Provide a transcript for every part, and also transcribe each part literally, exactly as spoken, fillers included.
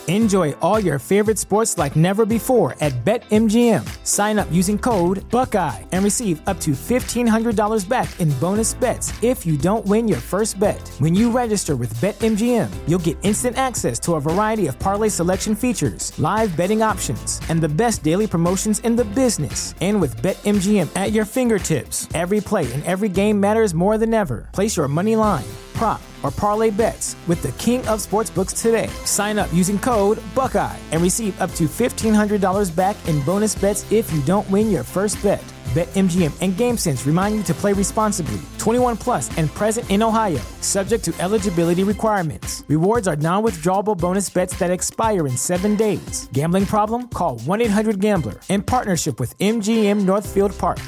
Enjoy all your favorite sports like never before at BetMGM. Sign up using code Buckeye and receive up to fifteen hundred dollars back in bonus bets if you don't win your first bet. When you register with BetMGM, you'll get instant access to a variety of parlay selection features, live betting options, and the best daily promotions in the business. And with BetMGM at your fingertips, every play and every game matters more than ever. Place your money line, prop, or parlay bets with the king of sportsbooks today. Sign up using code Buckeye and receive up to fifteen hundred dollars back in bonus bets if you don't win your first bet. BetMGM and GameSense remind you to play responsibly. twenty-one plus and present in Ohio, subject to eligibility requirements. Rewards are non-withdrawable bonus bets that expire in seven days. Gambling problem? Call one eight hundred gambler in partnership with M G M Northfield Park.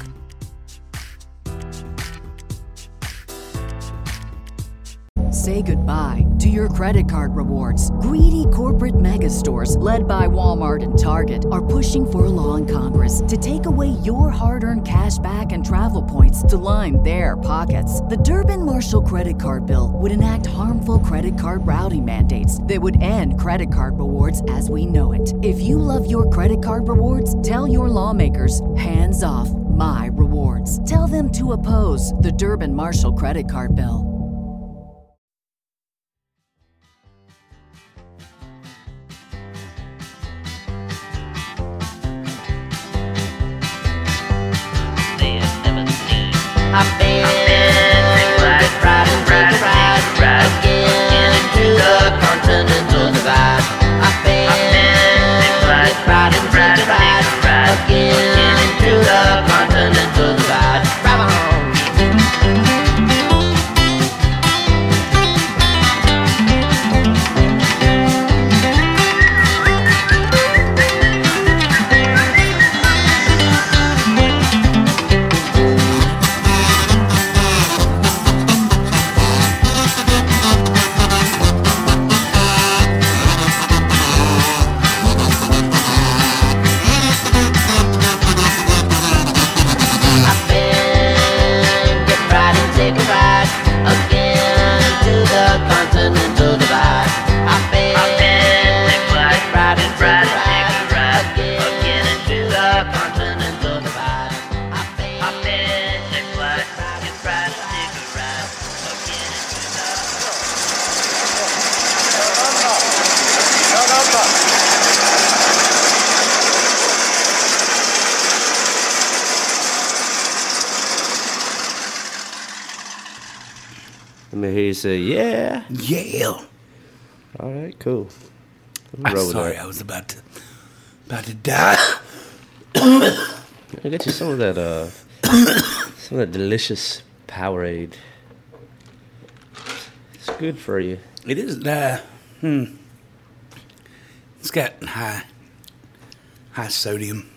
Say goodbye to your credit card rewards. Greedy corporate mega stores, led by Walmart and Target, are pushing for a law in Congress to take away your hard-earned cash back and travel points to line their pockets. The Durbin-Marshall credit card bill would enact harmful credit card routing mandates that would end credit card rewards as we know it. If you love your credit card rewards, tell your lawmakers, hands off my rewards. Tell them to oppose the Durbin-Marshall credit card bill. I've been take ride and take a ride again into the continental divide. I've been take ride and take a ride again into the continental divide. Drive on. Let me hear you say, yeah. Yeah. All right, cool. I'm sorry, I was about to about to die. I get you some of that uh some of that delicious Powerade. It's good for you. It is uh hmm. It's got high high sodium.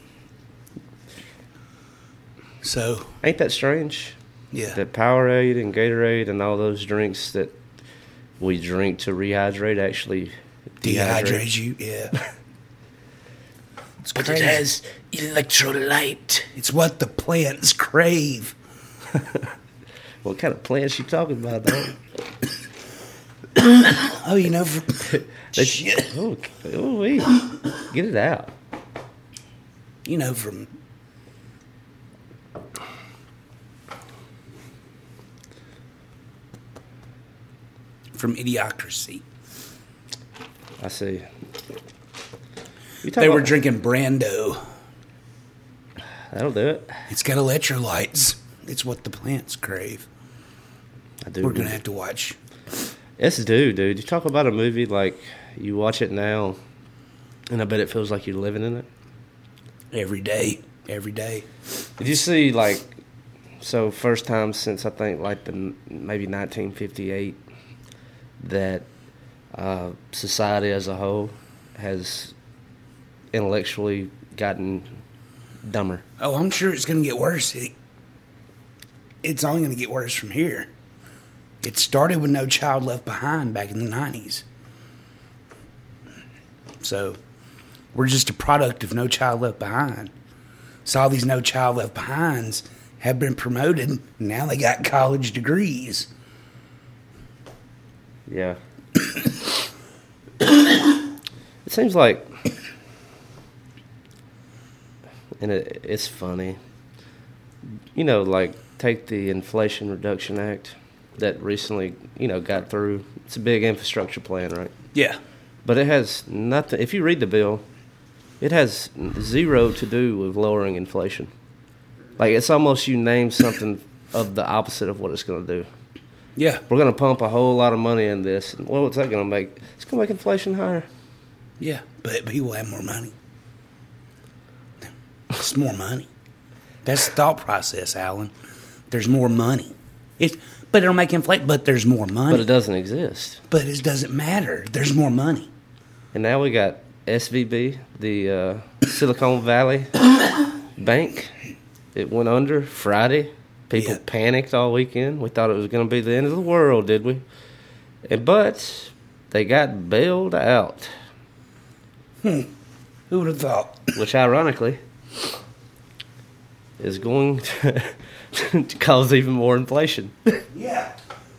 So ain't that strange? Yeah. That Powerade and Gatorade and all those drinks that we drink to rehydrate actually dehydrate, dehydrate you, yeah. It's But crazy. it has electrolyte. It's what the plants crave. What kind of plants you talking about, though? Oh, you know, for, shit. Oh, oh, wait. Get it out. You know, from from Idiocracy. I see. They were about, drinking Brando. That'll do it. It's got electrolytes. It's what the plants crave. I do. We're going to have to watch. Yes, do, dude. You talk about a movie like you watch it now, and I bet it feels like you're living in it. Every day. Every day. Did you see, like, so first time since I think like the maybe nineteen fifty-eight that uh, society as a whole has intellectually gotten dumber? Oh, I'm sure it's going to get worse. It, it's only going to get worse from here. It started with No Child Left Behind back in the nineties. So, we're just a product of No Child Left Behind. So all these No Child Left Behinds have been promoted, and now they got college degrees. Yeah. It's it seems like, and it, it's funny, you know, like take the Inflation Reduction Act that recently, you know, got through. It's a big infrastructure plan, right? Yeah. But it has nothing, if you read the bill, it has zero to do with lowering inflation. Like, it's almost you name something of the opposite of what it's going to do. Yeah. We're going to pump a whole lot of money in this. And well, what's that going to make? It's going to make inflation higher. Yeah, but people have more money. It's more money. That's the thought process, Alan. There's more money. It, but it'll make inflation, but there's more money. But it doesn't exist. But it doesn't matter. There's more money. And now we got S V B, the uh, Silicon Valley Bank. It went under Friday. People Yeah. panicked all weekend. We thought it was going to be the end of the world, did we? And, but they got bailed out. Hmm. Who would have thought? Which, ironically, is going to, to cause even more inflation. Yeah.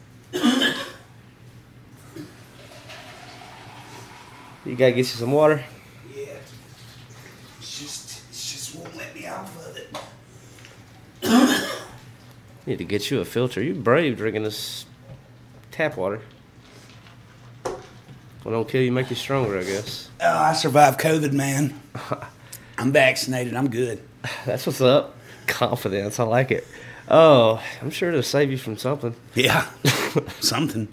You got to get you some water. Yeah. It's just, it just won't let me off of it. Need to get you a filter. You brave drinking this tap water. Well, don't kill you, make you stronger, I guess. Oh, I survived COVID, man. I'm vaccinated. I'm good. That's what's up. Confidence. I like it. Oh, I'm sure it'll save you from something. Yeah. Something.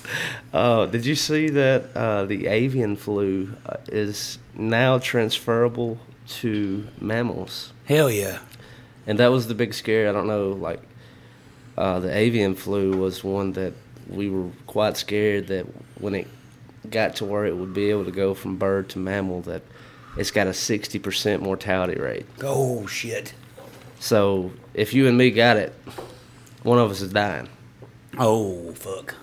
Oh, did you see that uh, the avian flu uh, is now transferable to mammals? Hell yeah. And that was the big scare. I don't know, like, uh, the avian flu was one that we were quite scared that when it got to where it would be able to go from bird to mammal, that it's got a sixty percent mortality rate. Oh, shit. So if you and me got it, one of us is dying. Oh, fuck.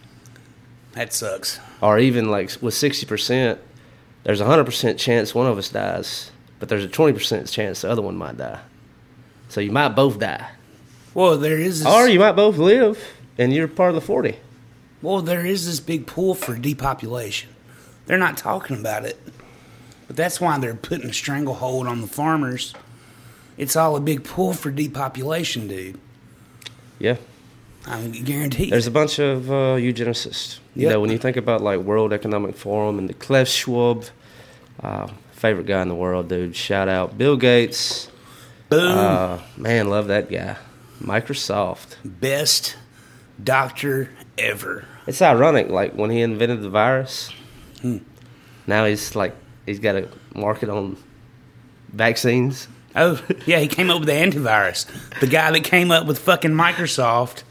That sucks. Or even like with sixty percent, there's a one hundred percent chance one of us dies, but there's a twenty percent chance the other one might die. So you might both die. Well, there is this, Or you might both live, and you're part of the forty. well, there is this big pull for depopulation. They're not talking about it. But that's why they're putting a stranglehold on the farmers. It's all a big pull for depopulation, dude. Yeah. I'm guaranteed. There's a bunch of uh, eugenicists. You Yep. know, when you think about like World Economic Forum and the Klaus Schwab, uh, favorite guy in the world, dude. Shout out Bill Gates. Boom. Uh, man, love that guy. Microsoft. Best doctor ever. It's ironic, like when he invented the virus, Hmm. now he's like, he's got a market on vaccines. Oh, yeah, he came up with the antivirus. The guy that came up with fucking Microsoft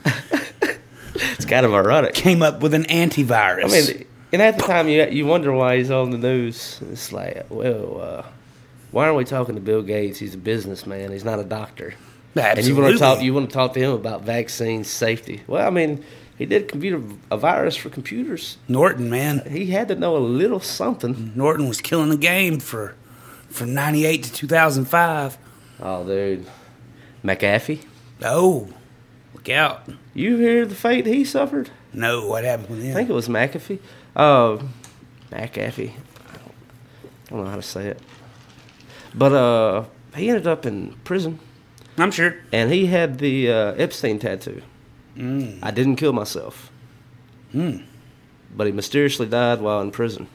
It's kind of ironic. came up with an antivirus. I mean, and at the time, you you wonder why he's on the news. It's like, well, uh, why aren't we talking to Bill Gates? He's a businessman. He's not a doctor. And you want to talk, you want to talk to him about vaccine safety. Well, I mean, he did computer a virus for computers. Norton, man. He had to know a little something. Norton was killing the game for from ninety-eight to two thousand five. Oh, dude, McAfee. Oh, look out. You hear the fate he suffered? No, what happened with him? I think it was McAfee. Uh, McAfee. I don't, I don't know how to say it. But uh, he ended up in prison. I'm sure. And he had the uh, Epstein tattoo. Mm. I didn't kill myself. Mm. But he mysteriously died while in prison.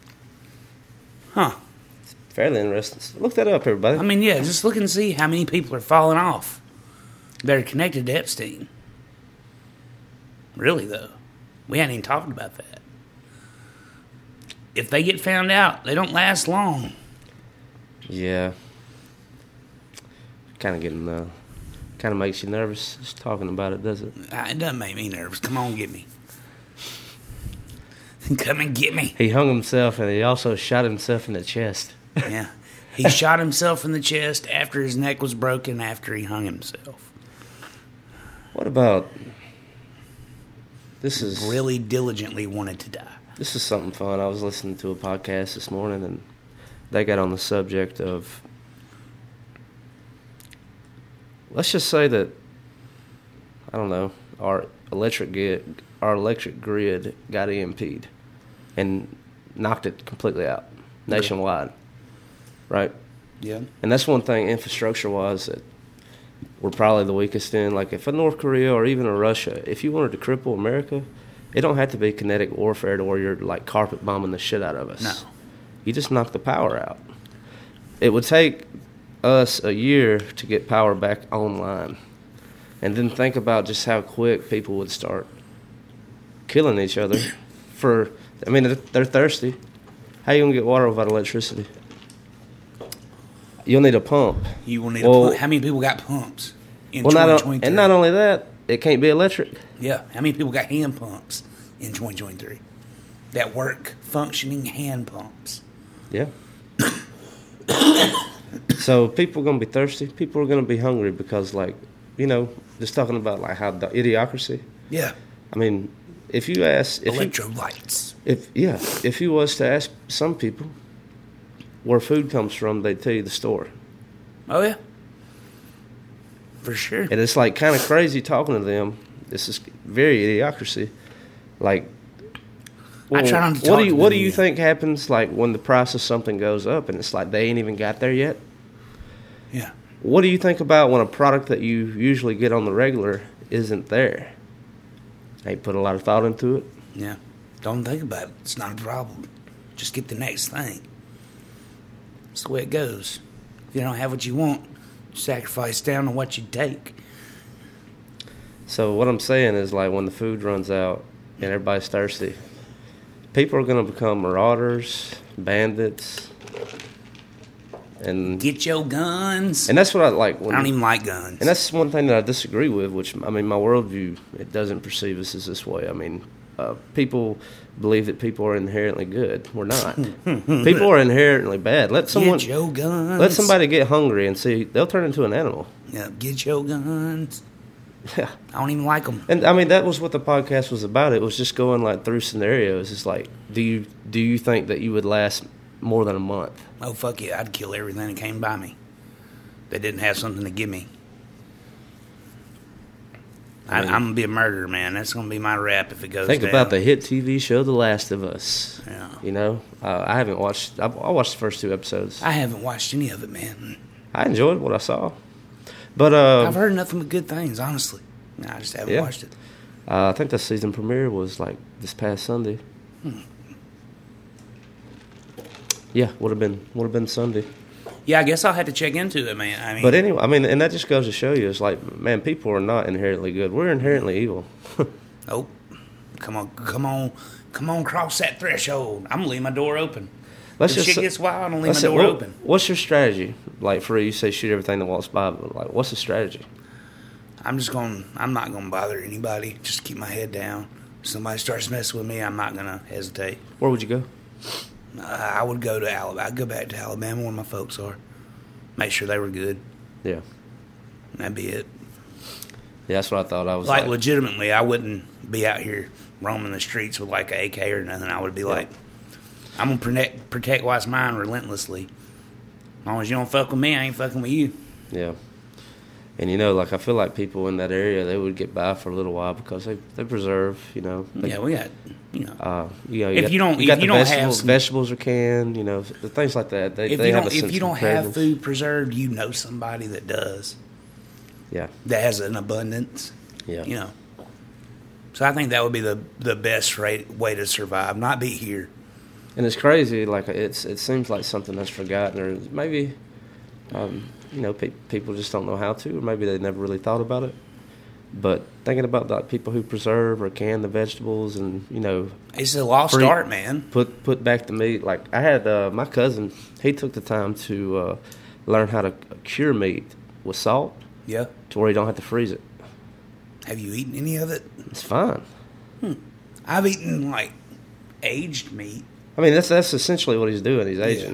Huh. Fairly interesting. Look that up, everybody. I mean, yeah, just look and see how many people are falling off that are connected to Epstein. Really, though. We hadn't even talked about that. If they get found out, they don't last long. Yeah. Kind of getting, uh, kind of makes you nervous just talking about it, does it? Uh, It doesn't make me nervous. Come on, get me. Come and get me. He hung himself and he also shot himself in the chest. Yeah. He shot himself in the chest after his neck was broken after he hung himself. What about... This is... Really diligently wanted to die. This is something fun. I was listening to a podcast this morning, and they got on the subject of, let's just say that, I don't know, our electric grid, our electric grid got E M P'd and knocked it completely out. nationwide, right? Yeah. And that's one thing infrastructure-wise that we're probably the weakest in. Like if a North Korea or even a Russia, if you wanted to cripple America, it don't have to be kinetic warfare to where you're like carpet bombing the shit out of us. No. You just knock the power out. It would take us a year to get power back online. And then think about just how quick people would start killing each other for, I mean, they're, they're thirsty. How you going to get water without electricity? You'll need a pump. You will need Well- a pump. How many people got pumps in Well, not twenty o- twenty-three? and not only that, it can't be electric. Yeah. How many people got hand pumps in twenty twenty-three? That work functioning hand pumps. Yeah. So people are going to be thirsty. People are going to be hungry because, like, you know, just talking about like how the idiocracy. Yeah. I mean, if you ask, if you, Electrolytes. if yeah, if you was to ask some people where food comes from, they'd tell you the store. Oh, yeah. For sure. And it's like kind of crazy talking to them. This is very idiocracy. Like, I try not to what talk do you to what them do you either. think happens like when the price of something goes up and it's like they ain't even got there yet? Yeah. What do you think about when a product that you usually get on the regular isn't there? They put a lot of thought into it. Yeah. Don't think about it. It's not a problem. Just get the next thing. That's the way it goes. If you don't have what you want, sacrifice down to what you take. So what I'm saying is like when the food runs out and everybody's thirsty, people are going to become marauders, bandits, and Get your guns. and that's what I like. When, I don't even like guns. And that's one thing that I disagree with, which, I mean, my worldview, it doesn't perceive us as this way. I mean, uh, people believe that people are inherently good. We're not. People are inherently bad. Let someone Get your guns. let somebody get hungry and see, they'll turn into an animal. Yeah, get your guns. Yeah. I don't even like them. And, I mean, that was what the podcast was about. It was just going, like, through scenarios. It's like, do you do you think that you would last more than a month? Oh, fuck yeah. I'd kill everything that came by me that didn't have something to give me. I, I mean- I'm going to be a murderer, man. That's going to be my rap if it goes Think down. about the hit T V show The Last of Us. Yeah. You know, uh, I haven't watched, I, I watched the first two episodes. I haven't watched any of it, man. I enjoyed what I saw. But uh, I've heard nothing but good things, honestly. I just haven't Yeah. watched it. uh, I think the season premiere was like this past Sunday. Hmm. Yeah, would have been would have been Sunday. Yeah, I guess I'll have to check into it, man. I mean, But anyway, I mean, and that just goes to show you, it's like, man, people are not inherently good. We're inherently evil. oh, come on, come on, come on, cross that threshold. I'm gonna leave my door open. Let's If just shit say- gets wild, I'm gonna leave Let's my say, door what- open. What's your strategy? Like for you say shoot everything that walks by, but like what's the strategy? I'm just going. I'm not going to bother anybody. Just keep my head down. If somebody starts messing with me, I'm not going to hesitate. Where would you go? Uh, I would go to Alabama. I'd go back to Alabama where my folks are. Make sure they were good. Yeah. That'd be it. Yeah, that's what I thought. I was Like, like, legitimately, I wouldn't be out here roaming the streets with like an A K or nothing. I would be like, I'm gonna protect protect what's mine relentlessly. As long as you don't fuck with me, I ain't fucking with you. yeah. And you know, like I feel like people in that area, they would get by for a little while because they they preserve, you know. They, Yeah, we got you know. Uh, you know, you If got, you don't- you got if you the don't have vegetables, some- vegetables are canned, you know, the things like that. They, if they you have don't a sense if you of don't have preparedness. food preserved, you know somebody that does. Yeah, That has an abundance. yeah, You know. So I think that would be the the best rate, way to survive, not be here. And it's crazy. Like it's it seems like something that's forgotten, or maybe, um, you know, pe- people just don't know how to, or maybe they never really thought about it. But thinking about like people who preserve or can the vegetables, and you know, It's a lost Free- art, man. put put back the meat. Like I had uh, my cousin, he took the time to uh, learn how to cure meat with salt Yeah. to where you don't have to freeze it. Have you eaten any of it? It's fine. I've eaten like aged meat. I mean, that's that's essentially what he's doing. He's aging.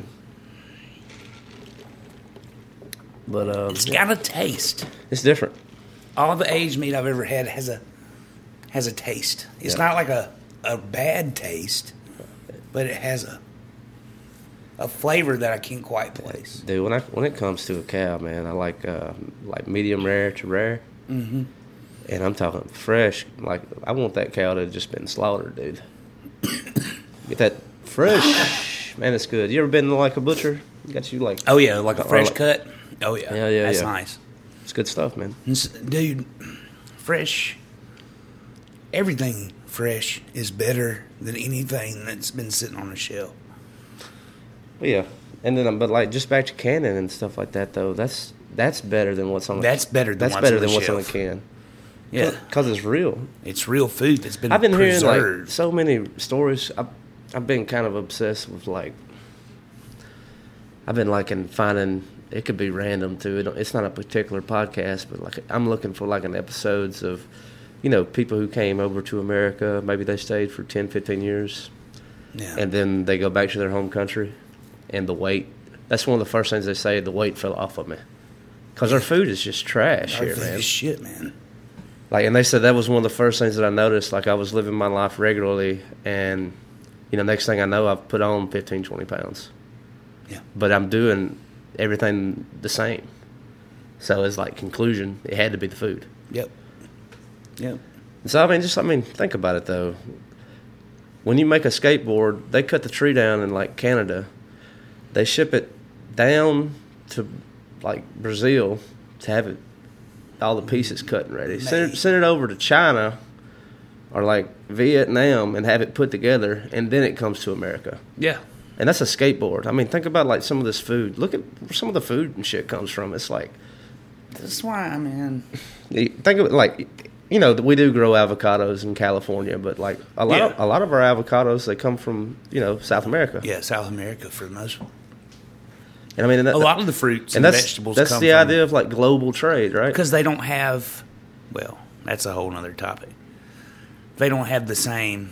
But um, It's yeah, got a taste. it's different. All the aged meat I've ever had has a has a taste. It's Yeah. not like a, a bad taste, but it has a a flavor that I can't quite place. Dude, when I when it comes to a cow, man, I like uh, like medium rare to rare, mm-hmm. and I'm talking fresh. Like I want that cow to have just been slaughtered, dude. Get that fresh Man, it's good. You ever been to like a butcher? Got you like? Oh yeah, like a or fresh like- cut. Oh yeah, Yeah, yeah, That's yeah. nice. It's good stuff, man. It's- dude, fresh. Everything fresh is better than anything that's been sitting on a shelf. But yeah, and then but like just back to canning and stuff like that though. That's that's better than what's on. That's better than that's what's better on the than what's on the shelf. can. Yeah, because it's real. it's real food that's been I've been hearing like preserved. so many stories. I've, I've been kind of obsessed with like. I've been like in finding. It could be random too. It, it's not a particular podcast, but like I'm looking for like an episodes of, you know, people who came over to America. Maybe they stayed for ten, fifteen years, yeah. and then they go back to their home country, and the weight. That's one of the first things they say. The weight fell off of me, because our food is just trash Our here, food man. is shit, man. Like, and they said that was one of the first things that I noticed. Like, I was living my life regularly, and, you know, next thing I know, I've put on fifteen, twenty pounds. Yeah. But I'm doing everything the same. So it's like, conclusion, it had to be the food. Yep. Yep. So, I mean, just, I mean, think about it, though. When you make a skateboard, they cut the tree down in, like, Canada. They ship it down to, like, Brazil to have it, all the pieces cut and ready. Send it, send it over to China or, like, Vietnam and have it put together, and then it comes to America. Yeah. And that's a skateboard. I mean, think about, like, some of this food. Look at where some of the food and shit comes from. It's like, That's why, I mean, you think of it like, you know, we do grow avocados in California, but, like, a lot, Yeah. of, a lot of our avocados, they come from, you know, South America. yeah, South America for the most part. And I mean, and that, A lot of the fruits and and, that's, vegetables that's come the from, idea of, like, global trade, right? because they don't have, well, that's a whole nother topic. They don't have the same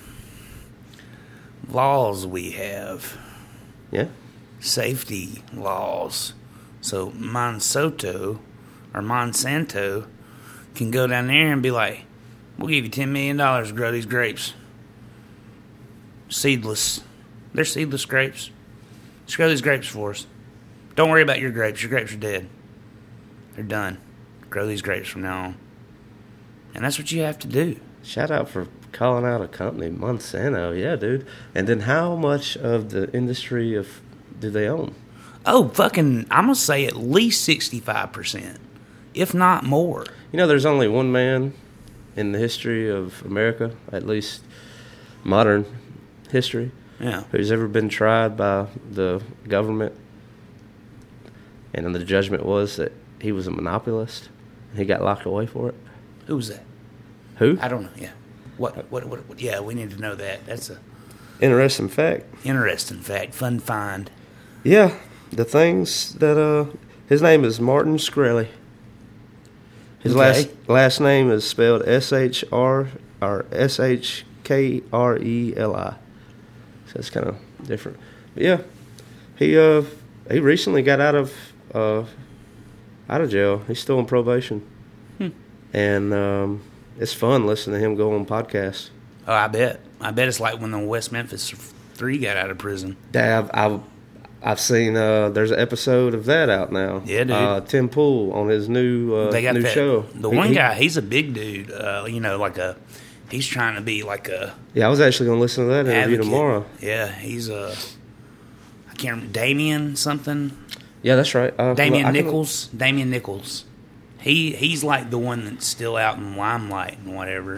laws we have, Yeah. safety laws. So Monsanto or Monsanto can go down there and be like, we'll give you ten million dollars to grow these grapes. Seedless. They're seedless grapes. Just grow these grapes for us. Don't worry about your grapes. Your grapes are dead. They're done. Grow these grapes from now on. And that's what you have to do. Shout out for calling out a company, Monsanto. Yeah, dude. And then how much of the industry of do they own? Oh, fucking, I'm going to say at least sixty-five percent, if not more. You know, there's only one man in the history of America, at least modern history, Yeah. who's ever been tried by the government. And then the judgment was that he was a monopolist and he got locked away for it. Who was that? Who? I don't know. Yeah. What, what, what, what? Yeah, we need to know that. That's a Interesting fact. interesting fact. Fun find. Yeah, the things that uh, his name is Martin Shkreli. His Okay. last last name is spelled S H R or S H K R E L I. So it's kind of different. But yeah, he uh he recently got out of uh out of jail. He's still on probation, Hmm. and um, it's fun listening to him go on podcasts. Oh, I bet. I bet it's like when the West Memphis Three got out of prison. Dad, I've, I've I've seen uh, there's an episode of that out now. Yeah, dude. Uh, Tim Pool on his new uh, They got new that. show. The He- one he- guy, he's a big dude. Uh, you know, like a. He's trying to be like a Yeah, I was actually going to listen to that interview advocate. tomorrow. Yeah, he's a. I can't remember. Damien something. Yeah, that's right. Uh, Damien I can- Nichols. Damien Nichols. He he's like the one that's still out in limelight and whatever.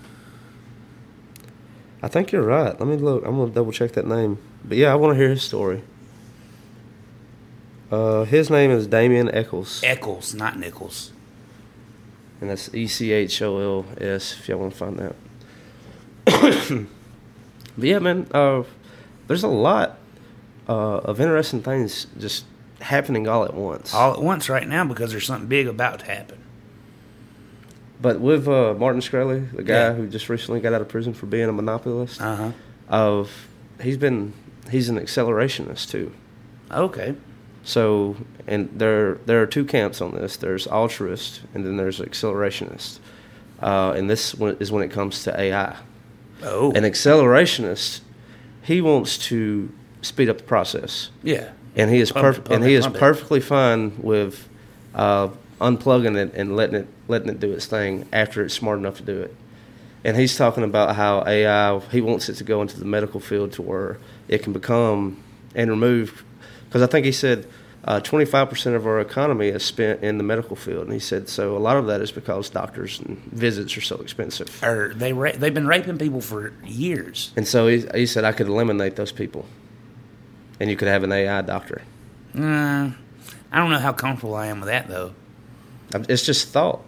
I think you're right. Let me look. I'm going to double check that name. But yeah, I want to hear his story. Uh, his name is Damien Eccles, Eccles, not Nichols. and that's E C H O L S. If y'all want to find that. But yeah, man, uh, there's a lot uh, of interesting things just happening all at once. All at once right now because there's something big about to happen. But with uh, Martin Shkreli, the guy Yeah. who just recently got out of prison for being a monopolist, Uh huh. of he's been he's an accelerationist too. Okay. So, and there there are two camps on this. There's altruist, and then there's accelerationist. Uh, and this one is when it comes to A I. Oh. An accelerationist, he wants to speed up the process, yeah. and he is Pump it, perf- pump and it, he is pump it. perfectly fine with uh, unplugging it and letting it letting it do its thing after it's smart enough to do it. And he's talking about how A I, he wants it to go into the medical field to where it can become and remove, because I think he said uh, twenty-five percent of our economy is spent in the medical field. And he said, so a lot of that is because doctors and visits are so expensive. Or they ra- they've been raping people for years. And so he, he said I could eliminate those people, and you could have an A I doctor. Uh, I don't know how comfortable I am with that, though. It's just thought,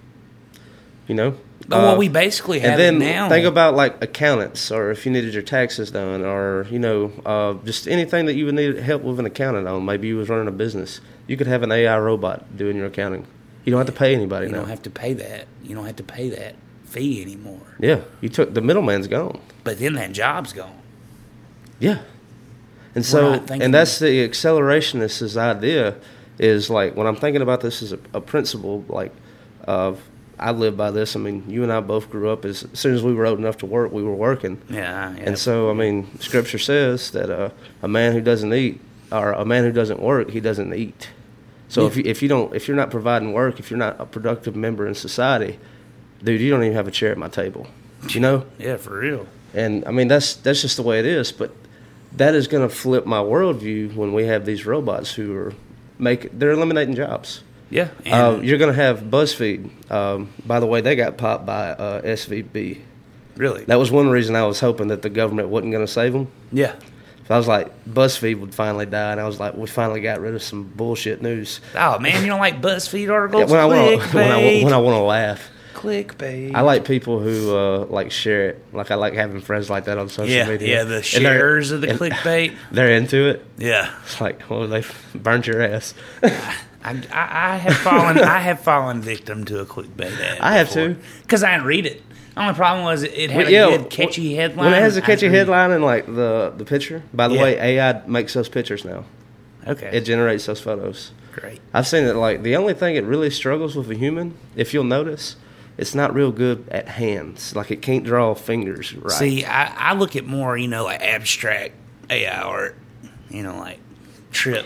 you know? Oh, well, Uh, we basically have and then it now. think about like accountants, or if you needed your taxes done, or you know, uh, just anything that you would need help with an accountant on. Maybe you was running a business. You could have an A I robot doing your accounting. You don't have to pay anybody You now. don't have to pay that. You don't have to pay that fee anymore. Yeah, you took the middleman's gone. But then that job's gone. Yeah, and so not thinking- and that's the accelerationist's idea. Is like when I'm thinking about this as a, a principle, like of. I live by this. I mean, you and I both grew up as, as soon as we were old enough to work, we were working. Yeah, yeah. And so, I mean, Scripture says that uh, a man who doesn't eat, or a man who doesn't work, he doesn't eat. So Yeah. if you, if you don't, if you're not providing work, if you're not a productive member in society, dude, you don't even have a chair at my table. You know? Yeah, for real. And I mean, that's that's just the way it is. But that is going to flip my worldview when we have these robots who are make they're eliminating jobs. Yeah. Uh, And you're going to have BuzzFeed. Um, by the way, they got popped by uh, S V B. really. That was one reason I was hoping that the government wasn't going to save them. Yeah. So I was like, BuzzFeed would finally die, and I was like, we finally got rid of some bullshit news. Oh, man, you don't like BuzzFeed articles? Yeah, when I want to, when I, Clickbait. when I want to laugh, Clickbait. I like people who uh, like share it. Like I like having friends like that on social Yeah, media. yeah, the And they're- sharers of the and clickbait. They're into it. Yeah. It's like, well, they burnt your ass. I, I, I have fallen I have fallen victim to a clickbait ad. I have too. Because I didn't read it. The only problem was it, it had Well, a yeah, good catchy headline. When it has a I catchy didn't read headline and like the the picture. By the Yeah. way, A I makes those pictures now. it. Okay. It generates those photos. Great. I've seen it. Like the only thing it really struggles with a human, if you'll notice, it's not real good at hands. Like it can't draw fingers right. See, I, I look at more, you know, like abstract A I art, you know, like trip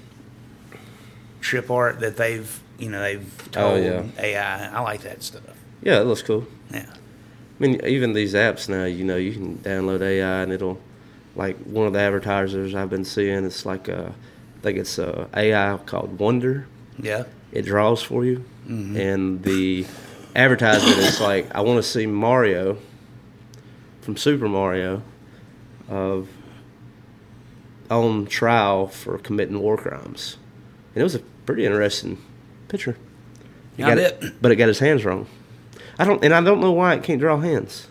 trip art that they've, you know, they've told Oh, yeah. A I. I like that stuff. Yeah, it looks cool. Yeah. I mean, even these apps now, you know, you can download A I and it'll, like one of the advertisers I've been seeing, it's like, uh, I think it's uh, A I called Wonder. Yeah. It draws for you. Mm-hmm. And the advertisement is like, I want to see Mario from Super Mario of on trial for committing war crimes. And it was a pretty interesting picture. It I got bet. it, but it got his hands wrong. I don't, and I don't know why it can't draw hands.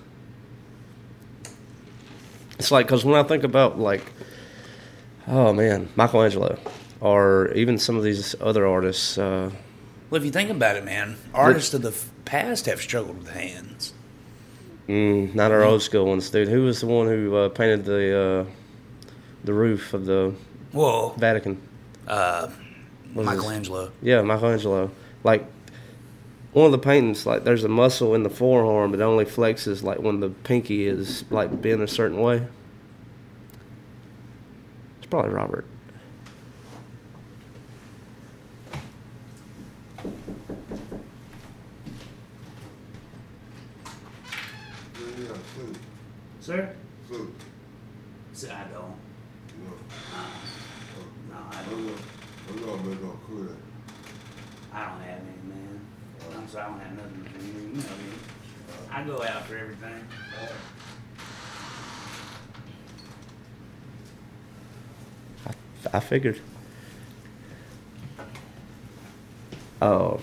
It's like, because when I think about like, oh man, Michelangelo, or even some of these other artists. Uh, Well, if you think about it, man, artists of the f- past have struggled with hands. mm, not our old school ones, dude. Who was the one who uh, painted the uh, the roof of the Whoa. Vatican? Uh, Was this- Michelangelo. Yeah, Michelangelo. Like one of the paintings, like there's a muscle in the forearm that only flexes like when the pinky is like bent a certain way. It's probably Robert. Sir? Food. See, I don't. No. No, I I'm don't. gonna, I'm gonna make no cool. I don't have any, man. I'm sorry, I don't have nothing to do. You know me. I go out for everything. I figured. Oh,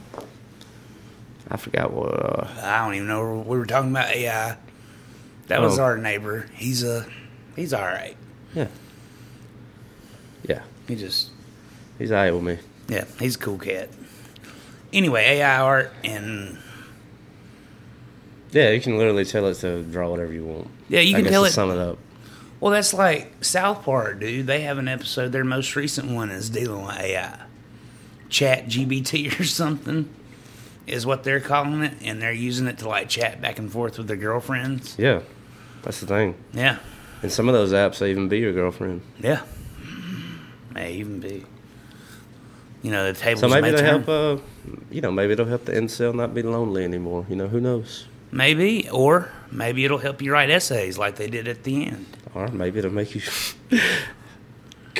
I forgot what. Uh, I don't even know. We were talking about A I. That was Oh. our neighbor. He's a, he's all right. yeah, yeah. He just, He's alright with me. yeah, he's a cool cat. Anyway, A I art and Yeah, you can literally tell it to draw whatever you want. Yeah, you I can guess tell to it- Sum it up. well, that's like South Park, dude. They have an episode. Their most recent one is dealing with A I. Chat G B T or something is what they're calling it, and they're using it to like chat back and forth with their girlfriends. Yeah, that's the thing. Yeah, And some of those apps, they even be your girlfriend. yeah. May even be. You know, the tables So maybe may it'll turn. help. Uh, you know, maybe it'll help the incel not be lonely anymore. You know, who knows? Maybe, or maybe it'll help you write essays like they did at the end. Or maybe it'll make you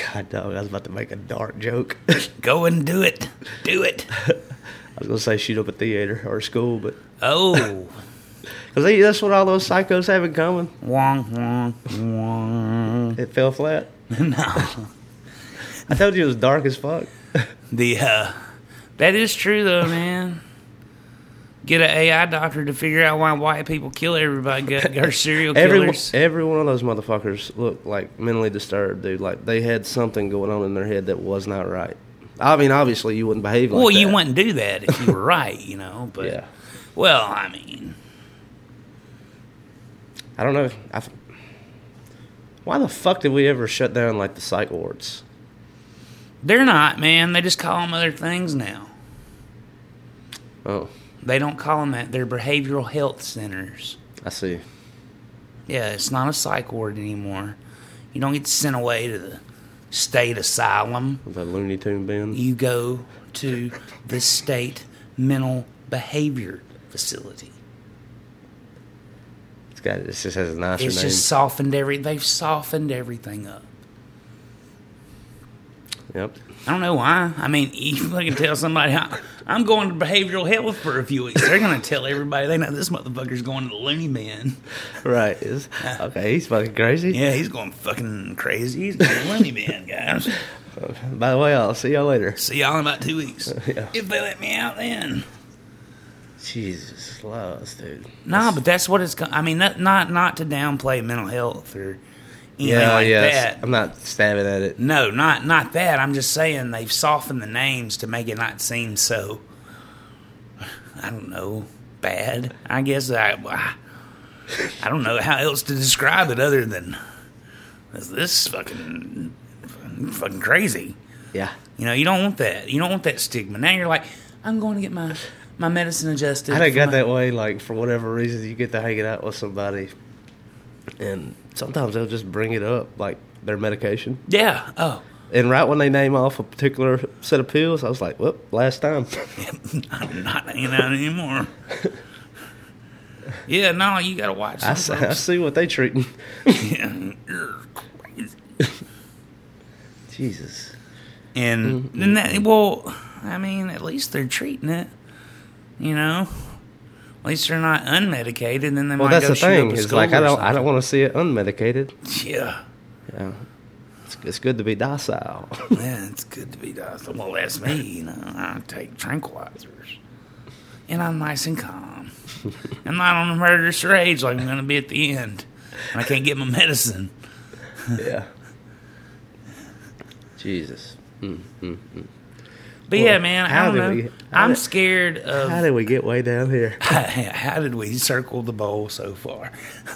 God, dog, I was about to make a dark joke. Go and do it. Do it. I was going to say shoot up a theater or a school, but... Oh. Because that's what all those psychos have in common. Wong, wong, wong. It fell flat. No. I told you it was dark as fuck. The, uh... That is true, though, man. Get an A I doctor to figure out why white people kill everybody. Got, got serial killers. Every, every one of those motherfuckers looked like mentally disturbed, dude. Like they had something going on in their head that was not right. I mean, obviously you wouldn't behave like well, that. you wouldn't do that if you were right, you know. But yeah. Well, I mean, I don't know. I, why the fuck did we ever shut down like the psych wards? They're not, man. They just call them other things now. Oh. They don't call them that. They're behavioral health centers. I see. Yeah, it's not a psych ward anymore. You don't get sent away to the state asylum. The Looney Tune bin. You go to the state mental behavior facility. It's got. It just has a nicer It's name. just softened every. They've softened everything up. Yep. I don't know why. I mean, you can tell somebody, I'm going to behavioral health for a few weeks. They're going to tell everybody they know this motherfucker's going to the loony bin. Right. It's, okay, he's fucking crazy. Yeah, he's going fucking crazy. He's going to the loony bin, guys. By the way, I'll see y'all later. See y'all in about two weeks. Yeah. If they let me out then. Jesus, loves, dude. Nah, but that's what it's going I mean, not, not not to downplay mental health or anything Yeah, like yeah. that. I'm not stabbing at it. No, not not that. I'm just saying they've softened the names to make it not seem so, I don't know, bad. I guess I, I, I don't know how else to describe it other than this, this fucking, fucking crazy. Yeah. You know, you don't want that. You don't want that stigma. Now you're like, I'm going to get my, my medicine adjusted. I done for got my- that way, like, for whatever reason, you get to hanging out with somebody, and sometimes they'll just bring it up, like, their medication. Yeah. Oh. And right when they name off a particular set of pills, I was like, whoop, last time. I'm not hanging out anymore. Yeah, no, you got to watch I, some see, I folks. see what they treating. Yeah, you're crazy. Jesus. And Mm-hmm. then that, well, I mean, at least they're treating it, you know. At least they're not unmedicated, and then they Well, might that's go the shoot thing. up a It's school like I or don't, I don't something. want to see it unmedicated. Yeah, Yeah, it's, it's good to be docile. yeah, it's good to be docile. Well, that's me, you know. I take tranquilizers, and I'm nice and calm. I'm not on a murderous rage like I'm going to be at the end. I can't get my medicine. Yeah. Jesus. Mm, mm, mm. But Well, yeah, man, I how don't did know. we- how I'm did- scared of. How did we get way down here? How did we circle the bowl so far?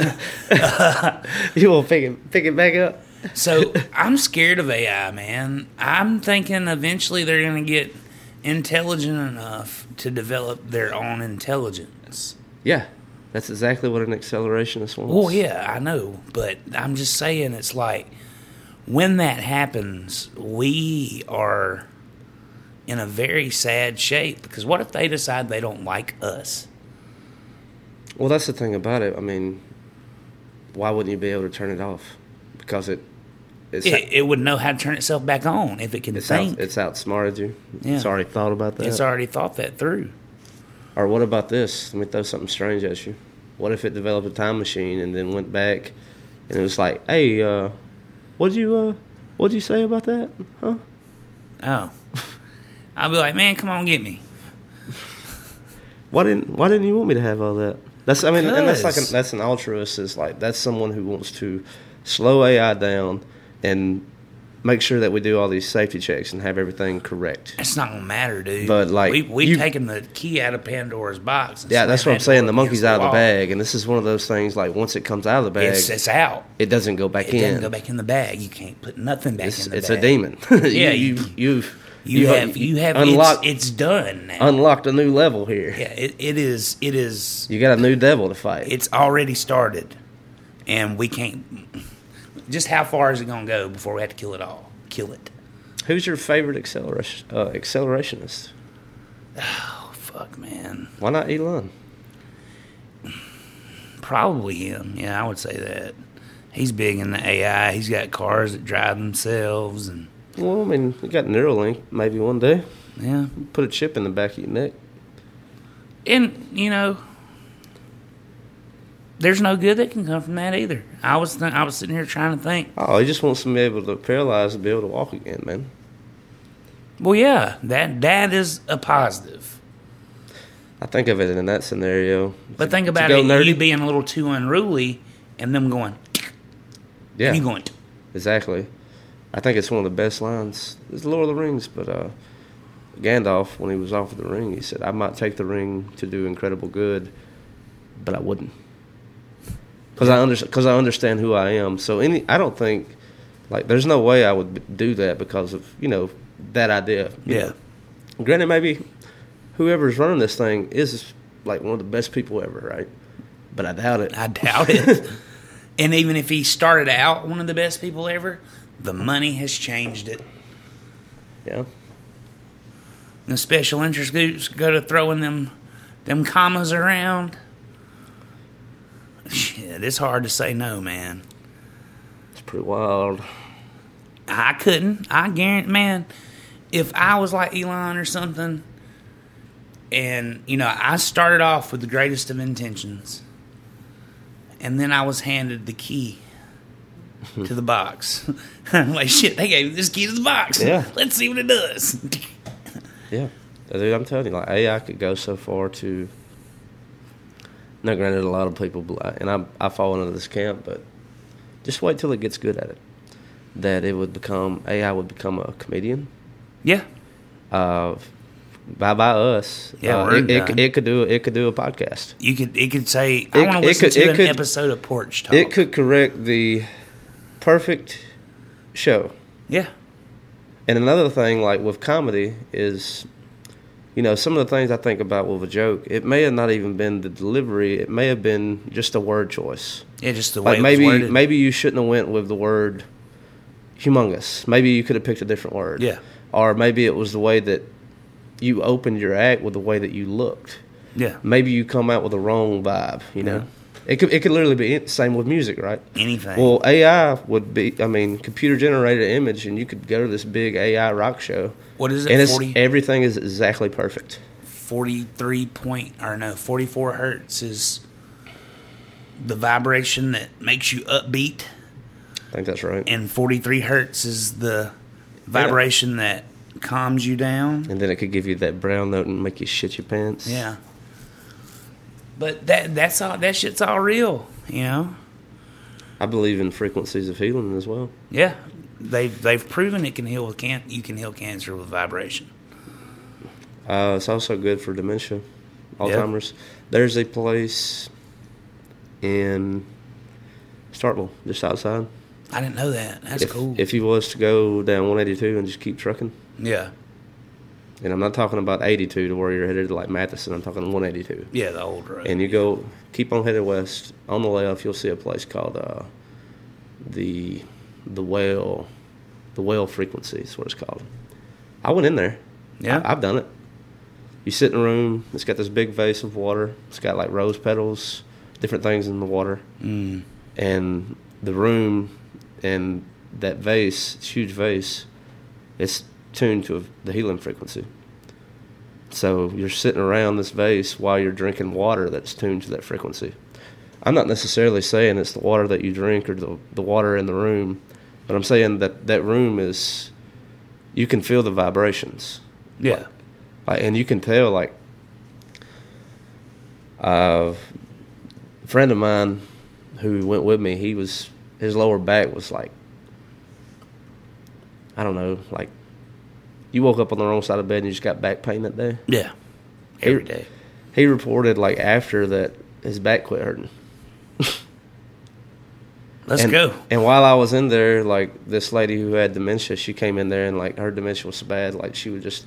You want to pick it, pick it back up? So I'm scared of A I, man. I'm thinking eventually they're going to get intelligent enough to develop their own intelligence. Yeah, that's exactly what an accelerationist wants. Well, yeah, I know, but I'm just saying it's like when that happens, we are in a very sad shape because what if they decide they don't like us? Well, that's the thing about it. I mean, why wouldn't you be able to turn it off? Because it it's, It, it would know how to turn itself back on if it can it's, think. out, it's outsmarted you. Yeah. It's already thought about that. It's already thought that through. Or what about this? Let me throw something strange at you. What if it developed a time machine and then went back and it was like, hey, uh, what'd you uh, what'd you say about that? Huh? Oh. I'll be like, man, come on, get me. Why didn't Why didn't you want me to have all that? That's I mean, and that's like a, Because- that's an altruist. Is like that's someone who wants to slow A I down and make sure that we do all these safety checks and have everything correct. It's not gonna matter, dude. But, like, we we've you- taken the key out of Pandora's box. And Yeah, that's what slammed I'm that saying. door The monkey's against out of the wall. bag, and this is one of those things. Like once it comes out of the bag, It's it's out. it doesn't go back It in. doesn't go back in the bag. You can't put nothing back It's, in the it's bag. a demon. Yeah, you, you- you, you've You have you have unlocked It's, it's done now. unlocked a new level here. yeah, it, it is. It is. You got a new devil to fight. It's already started, and we can't. Just how far is it gonna go before we have to kill it all? Kill it. Who's your favorite acceleration uh, accelerationist? Oh fuck, man. Why not Elon? Probably him. Yeah, I would say that. He's big in the A I. He's got cars that drive themselves, and Well, I mean, you got Neuralink maybe one day. yeah. Put a chip in the back of your neck. And you know, there's no good that can come from that either. I was th- I was sitting here trying to think. Oh, he just wants to be able to paralyze and be able to walk again, man. Well, yeah, that that is a positive. I think of it in that scenario. But think To about go it, nerdy. you being a little too unruly, and them going, Yeah, and you going. exactly. I think it's one of the best lines. It's Lord of the Rings, but uh, Gandalf, when he was offered the ring, he said, "I might take the ring to do incredible good, but I wouldn't, because I under, because I understand who I am." So any, I don't think, like, there's no way I would b- do that because of you know that idea. you Yeah. know. Granted, maybe whoever's running this thing is like one of the best people ever, right? But I doubt it. I doubt it. And even if he started out one of the best people ever, the money has changed it. Yeah. The special interest groups go to throwing them them commas around. Shit, it's hard to say no, man. It's pretty wild. I couldn't. I guarantee, man, if I was like Elon or something, and, you know, I started off with the greatest of intentions, and then I was handed the key to the box. I'm like, shit, they gave me this key to the box. Yeah. Let's see what it does. Yeah, dude, I'm telling you, like A I could go so far to. Now, granted, a lot of people, and I I fall into this camp, but just wait till it gets good at it. That it would become A I would become a comedian. Yeah. Uh, by by us, Yeah, uh, we're it, it, done. it could do it could do a podcast. You could it could say, I It- want to it listen could- to it an could- episode of Porch Talk. It could correct the perfect show. Yeah. And another thing, like with comedy, is, you know, some of the things I think about with a joke, it may have not even been the delivery. It may have been just a word choice. Yeah, just the way Like it maybe was worded. maybe you shouldn't have went with the word humongous. Maybe you could have picked a different word. Yeah. Or maybe it was the way that you opened your act with the way that you looked. Yeah. Maybe you come out with the wrong vibe, you know. It could it could literally be the same with music, right? Anything. Well, A I would be, I mean, computer generated image, and you could go to this big A I rock show. What is it, And it's, forty? everything is exactly perfect. forty-three point, or no, forty-four hertz is the vibration that makes you upbeat, I think that's right. and forty-three hertz is the vibration that calms you down. And then it could give you that brown note and make you shit your pants. Yeah. But that that's all. That shit's all real, you know. I believe in frequencies of healing as well. Yeah, they've they've proven it can heal with can you can heal cancer with vibration. Uh, it's also good for dementia, Alzheimer's. There's a place in Starkville, just outside. I didn't know that. That's if, cool. If you was to go down one eighty-two and just keep trucking, yeah, and I'm not talking about eighty-two to where you're headed to like Matheson, I'm talking one eighty-two. yeah, the old road. And you go, keep on headed west. On the left, you'll see a place called uh, the the whale, the whale frequency is what it's called. I went in there. Yeah? I, I've done it. You sit in a room. It's got this big vase of water. It's got like rose petals, different things in the water, Mm. and the room and that vase, this huge vase, it's tuned to the healing frequency. So you're sitting around this vase while you're drinking water that's tuned to that frequency. I'm not necessarily saying it's the water that you drink or the, the water in the room, but I'm saying that that room is, you can feel the vibrations. Yeah, Like, and you can tell, like, uh, a friend of mine who went with me, he was, his lower back was like, I don't know, like, you woke up on the wrong side of bed and you just got back pain that day. yeah, every day. He reported, like, after that, his back quit hurting. Let's and, go. And while I was in there, like, this lady who had dementia, she came in there and, like, her dementia was so bad, like, she would just,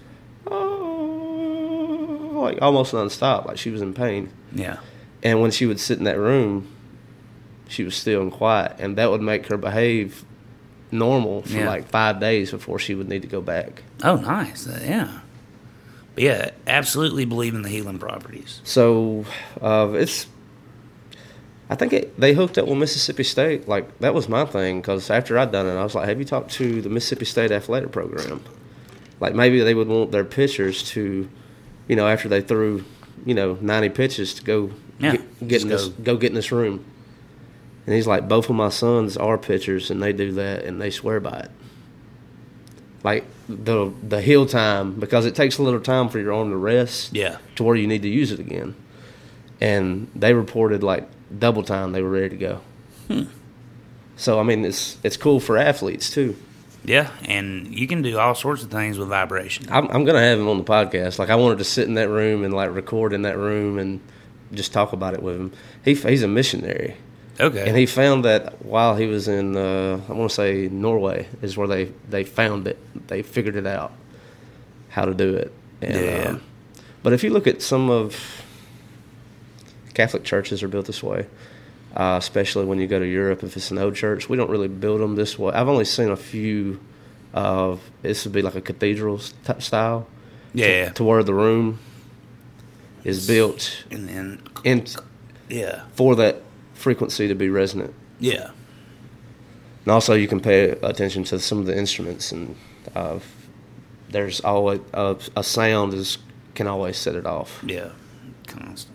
oh, like, almost nonstop. Like, she was in pain. Yeah, And when she would sit in that room, she was still and quiet. And that would make her behave normal for, Yeah. like, five days before she would need to go back. oh, nice. Uh, yeah, but yeah, absolutely believe in the healing properties. So, uh, it's, I think it, they hooked up with Mississippi State. Like, that was my thing, because after I'd done it, I was like, have you talked to the Mississippi State athletic program? Like, maybe they would want their pitchers to, you know, after they threw, you know, ninety pitches to go Yeah, get, get in just this, go. go get in this room. And he's like, both of my sons are pitchers, and they do that, and they swear by it. Like, the the heel time, because it takes a little time for your arm to rest Yeah. to where you need to use it again. And they reported, like, double time they were ready to go. Hmm. So, I mean, it's it's cool for athletes, too. Yeah, and you can do all sorts of things with vibration. I'm, I'm going to have him on the podcast. Like, I wanted to sit in that room and, like, record in that room and just talk about it with him. He He's a missionary. Okay. And he found that while he was in, uh, I want to say Norway, is where they, they found it. They figured it out, how to do it. And, Yeah. Um, but if you look at some of Catholic churches are built this way, uh, especially when you go to Europe. If it's an old church, we don't really build them this way. I've only seen a few of, this would be like a cathedral type style. Yeah. To, to where the room is built And then, in yeah. for that frequency to be resonant. Yeah. And also, you can pay attention to some of the instruments, and uh, there's always uh, a sound is can always set it off. Yeah. Constants.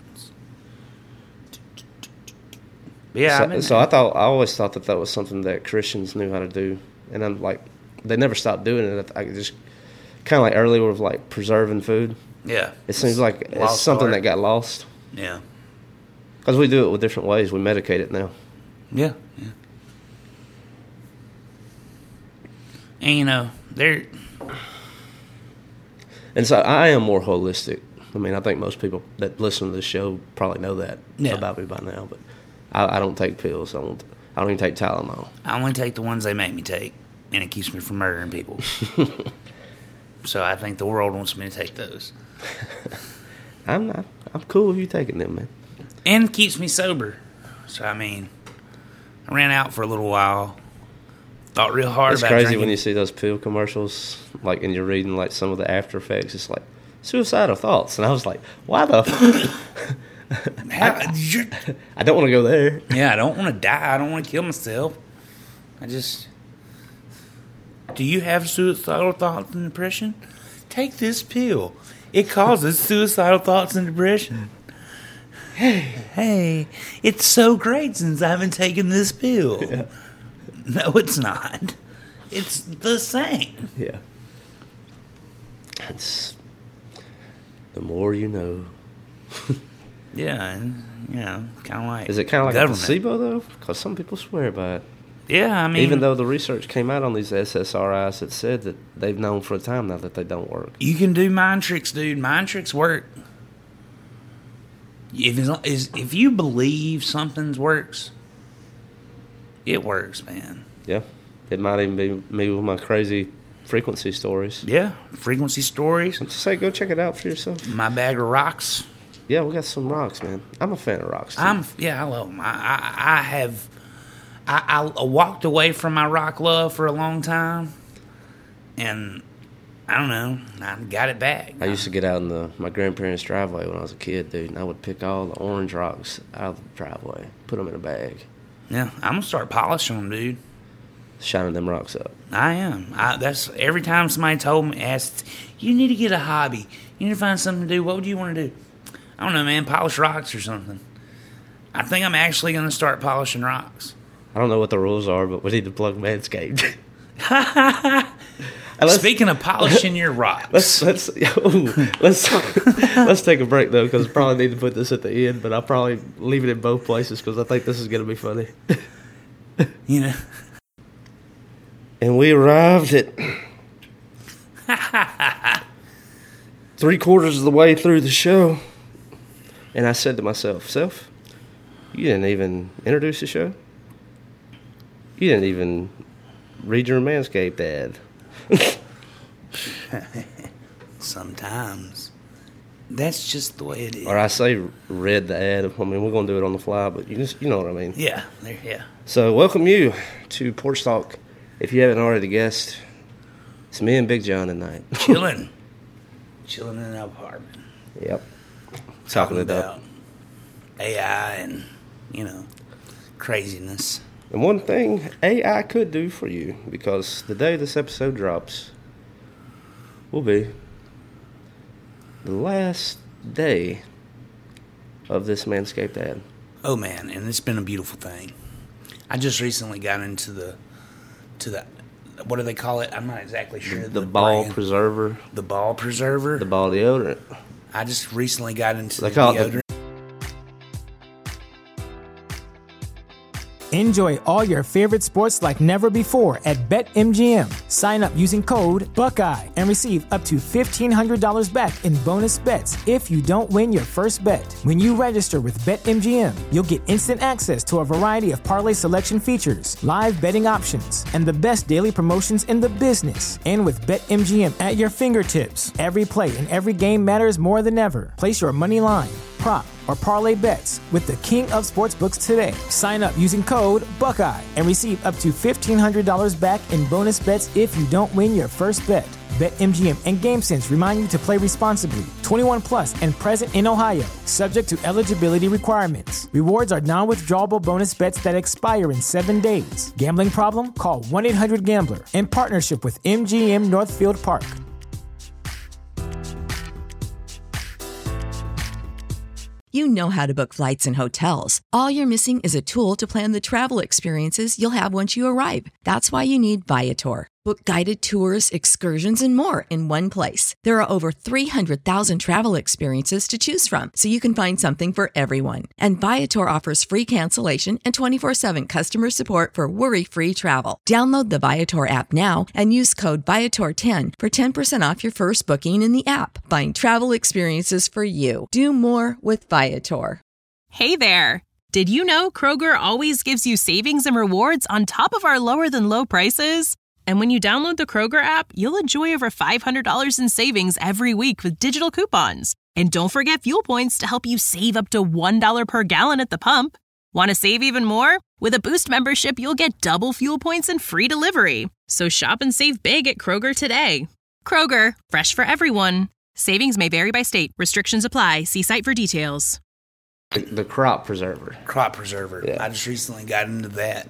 Yeah. so, I mean, so I thought I always thought that that was something that Christians knew how to do, and I'm like, they never stopped doing it. I just kind of like earlier with like preserving food. yeah. It seems like it's Lost something art. that got lost Yeah. because we do it with different ways. We medicate it now. Yeah. Yeah. And you know, there. And so I am more holistic. I mean, I think most people that listen to this show probably know that Yeah. about me by now. But I, I don't take pills. I don't. I don't even take Tylenol. I only take the ones they make me take, and it keeps me from murdering people. So I think the world wants me to take those. I'm not. I'm cool with you taking them, man. And keeps me sober. So, I mean, I ran out for a little while. Thought real hard It's about crazy drinking. when you see those pill commercials, like, and you're reading like some of the after effects. It's like suicidal thoughts, and I was like, why the? F- How- you're- I don't want to go there. yeah, I don't want to die. I don't want to kill myself. I just... Do you have suicidal thoughts and depression? Take this pill. It causes suicidal thoughts and depression. Hey, hey, it's so great since I've been taking this pill. Yeah. No, it's not. It's the same. Yeah. It's the more you know. Yeah, and, you know, kind of like Is it kind of like government. a placebo though? Because some people swear by it. Yeah, I mean, Even though the research came out on these S S R Is that said that they've known for a time now that they don't work. you can do mind tricks, dude. Mind tricks work. If it's, is if you believe something's works, it works, man. Yeah. It might even be me with my crazy frequency stories. Yeah, frequency stories. Just say, go check it out for yourself. My bag of rocks. Yeah, we got some rocks, man. I'm a fan of rocks. Too. I'm yeah, I love them. I I, I have. I, I walked away from my rock love for a long time, and I don't know. I got it back. I used to get out in the my grandparents' driveway when I was a kid, dude, and I would pick all the orange rocks out of the driveway, put them in a bag, Yeah, I'm gonna start polishing them, dude. shining them rocks up. I am. I, that's every time somebody told me, asked, you need to get a hobby. You need to find something to do. What would you want to do? I don't know, man. Polish rocks or something. I think I'm actually gonna start polishing rocks. I don't know what the rules are, but we need to plug Manscaped. let's, Speaking of polishing your rocks, let's let's ooh, let's let's take a break though, because I probably need to put this at the end, but I'll probably leave it in both places because I think this is gonna be funny. you know. And we arrived at three quarters of the way through the show, and I said to myself, "Self, you didn't even introduce the show. You didn't even read your Manscaped ad." Sometimes that's just the way it is. Or I say read the ad. I mean, we're going to do it on the fly, but you just, you know what I mean. Yeah, there, yeah. So welcome you to Porch Talk. If you haven't already guessed, it's me and Big John tonight. Chilling, chilling in an apartment, Yep. Talking it up. A I and you know. craziness. And one thing A I could do for you, because the day this episode drops will be the last day of this Manscaped ad. Oh man, and it's been a beautiful thing. I just recently got into the to the what do they call it? I'm not exactly sure. The, the ball brand. preserver. The ball preserver. The ball deodorant. I just recently got into They the call it deodorant. the- Enjoy all your favorite sports like never before at BetMGM. Sign up using code Buckeye and receive up to fifteen hundred dollars back in bonus bets if you don't win your first bet. When you register with BetMGM, you'll get instant access to a variety of parlay selection features, live betting options, and the best daily promotions in the business. And with BetMGM at your fingertips, every play and every game matters more than ever. Place your money line, prop, or parlay bets with the king of sportsbooks today. Sign up using code Buckeye and receive up to fifteen hundred dollars back in bonus bets if you don't win your first bet. BetMGM and GameSense remind you to play responsibly. twenty-one plus and present in Ohio, subject to eligibility requirements. Rewards are non-withdrawable bonus bets that expire in seven days. Gambling problem? Call one eight hundred gambler in partnership with M G M Northfield Park. You know how to book flights and hotels. All you're missing is a tool to plan the travel experiences you'll have once you arrive. That's why you need Viator. Book guided tours, excursions, and more in one place. There are over three hundred thousand travel experiences to choose from, so you can find something for everyone. And Viator offers free cancellation and twenty-four seven customer support for worry-free travel. Download the Viator app now and use code Viator ten for ten percent off your first booking in the app. Find travel experiences for you. Do more with Viator. Hey there! Did you know Kroger always gives you savings and rewards on top of our lower-than-low prices? And when you download the Kroger app, you'll enjoy over five hundred dollars in savings every week with digital coupons. And don't forget fuel points to help you save up to one dollar per gallon at the pump. Want to save even more? With a Boost membership, you'll get double fuel points and free delivery. So shop and save big at Kroger today. Kroger, fresh for everyone. Savings may vary by state. Restrictions apply. See site for details. The crop preserver. Crop preserver. Yeah. I just recently got into that.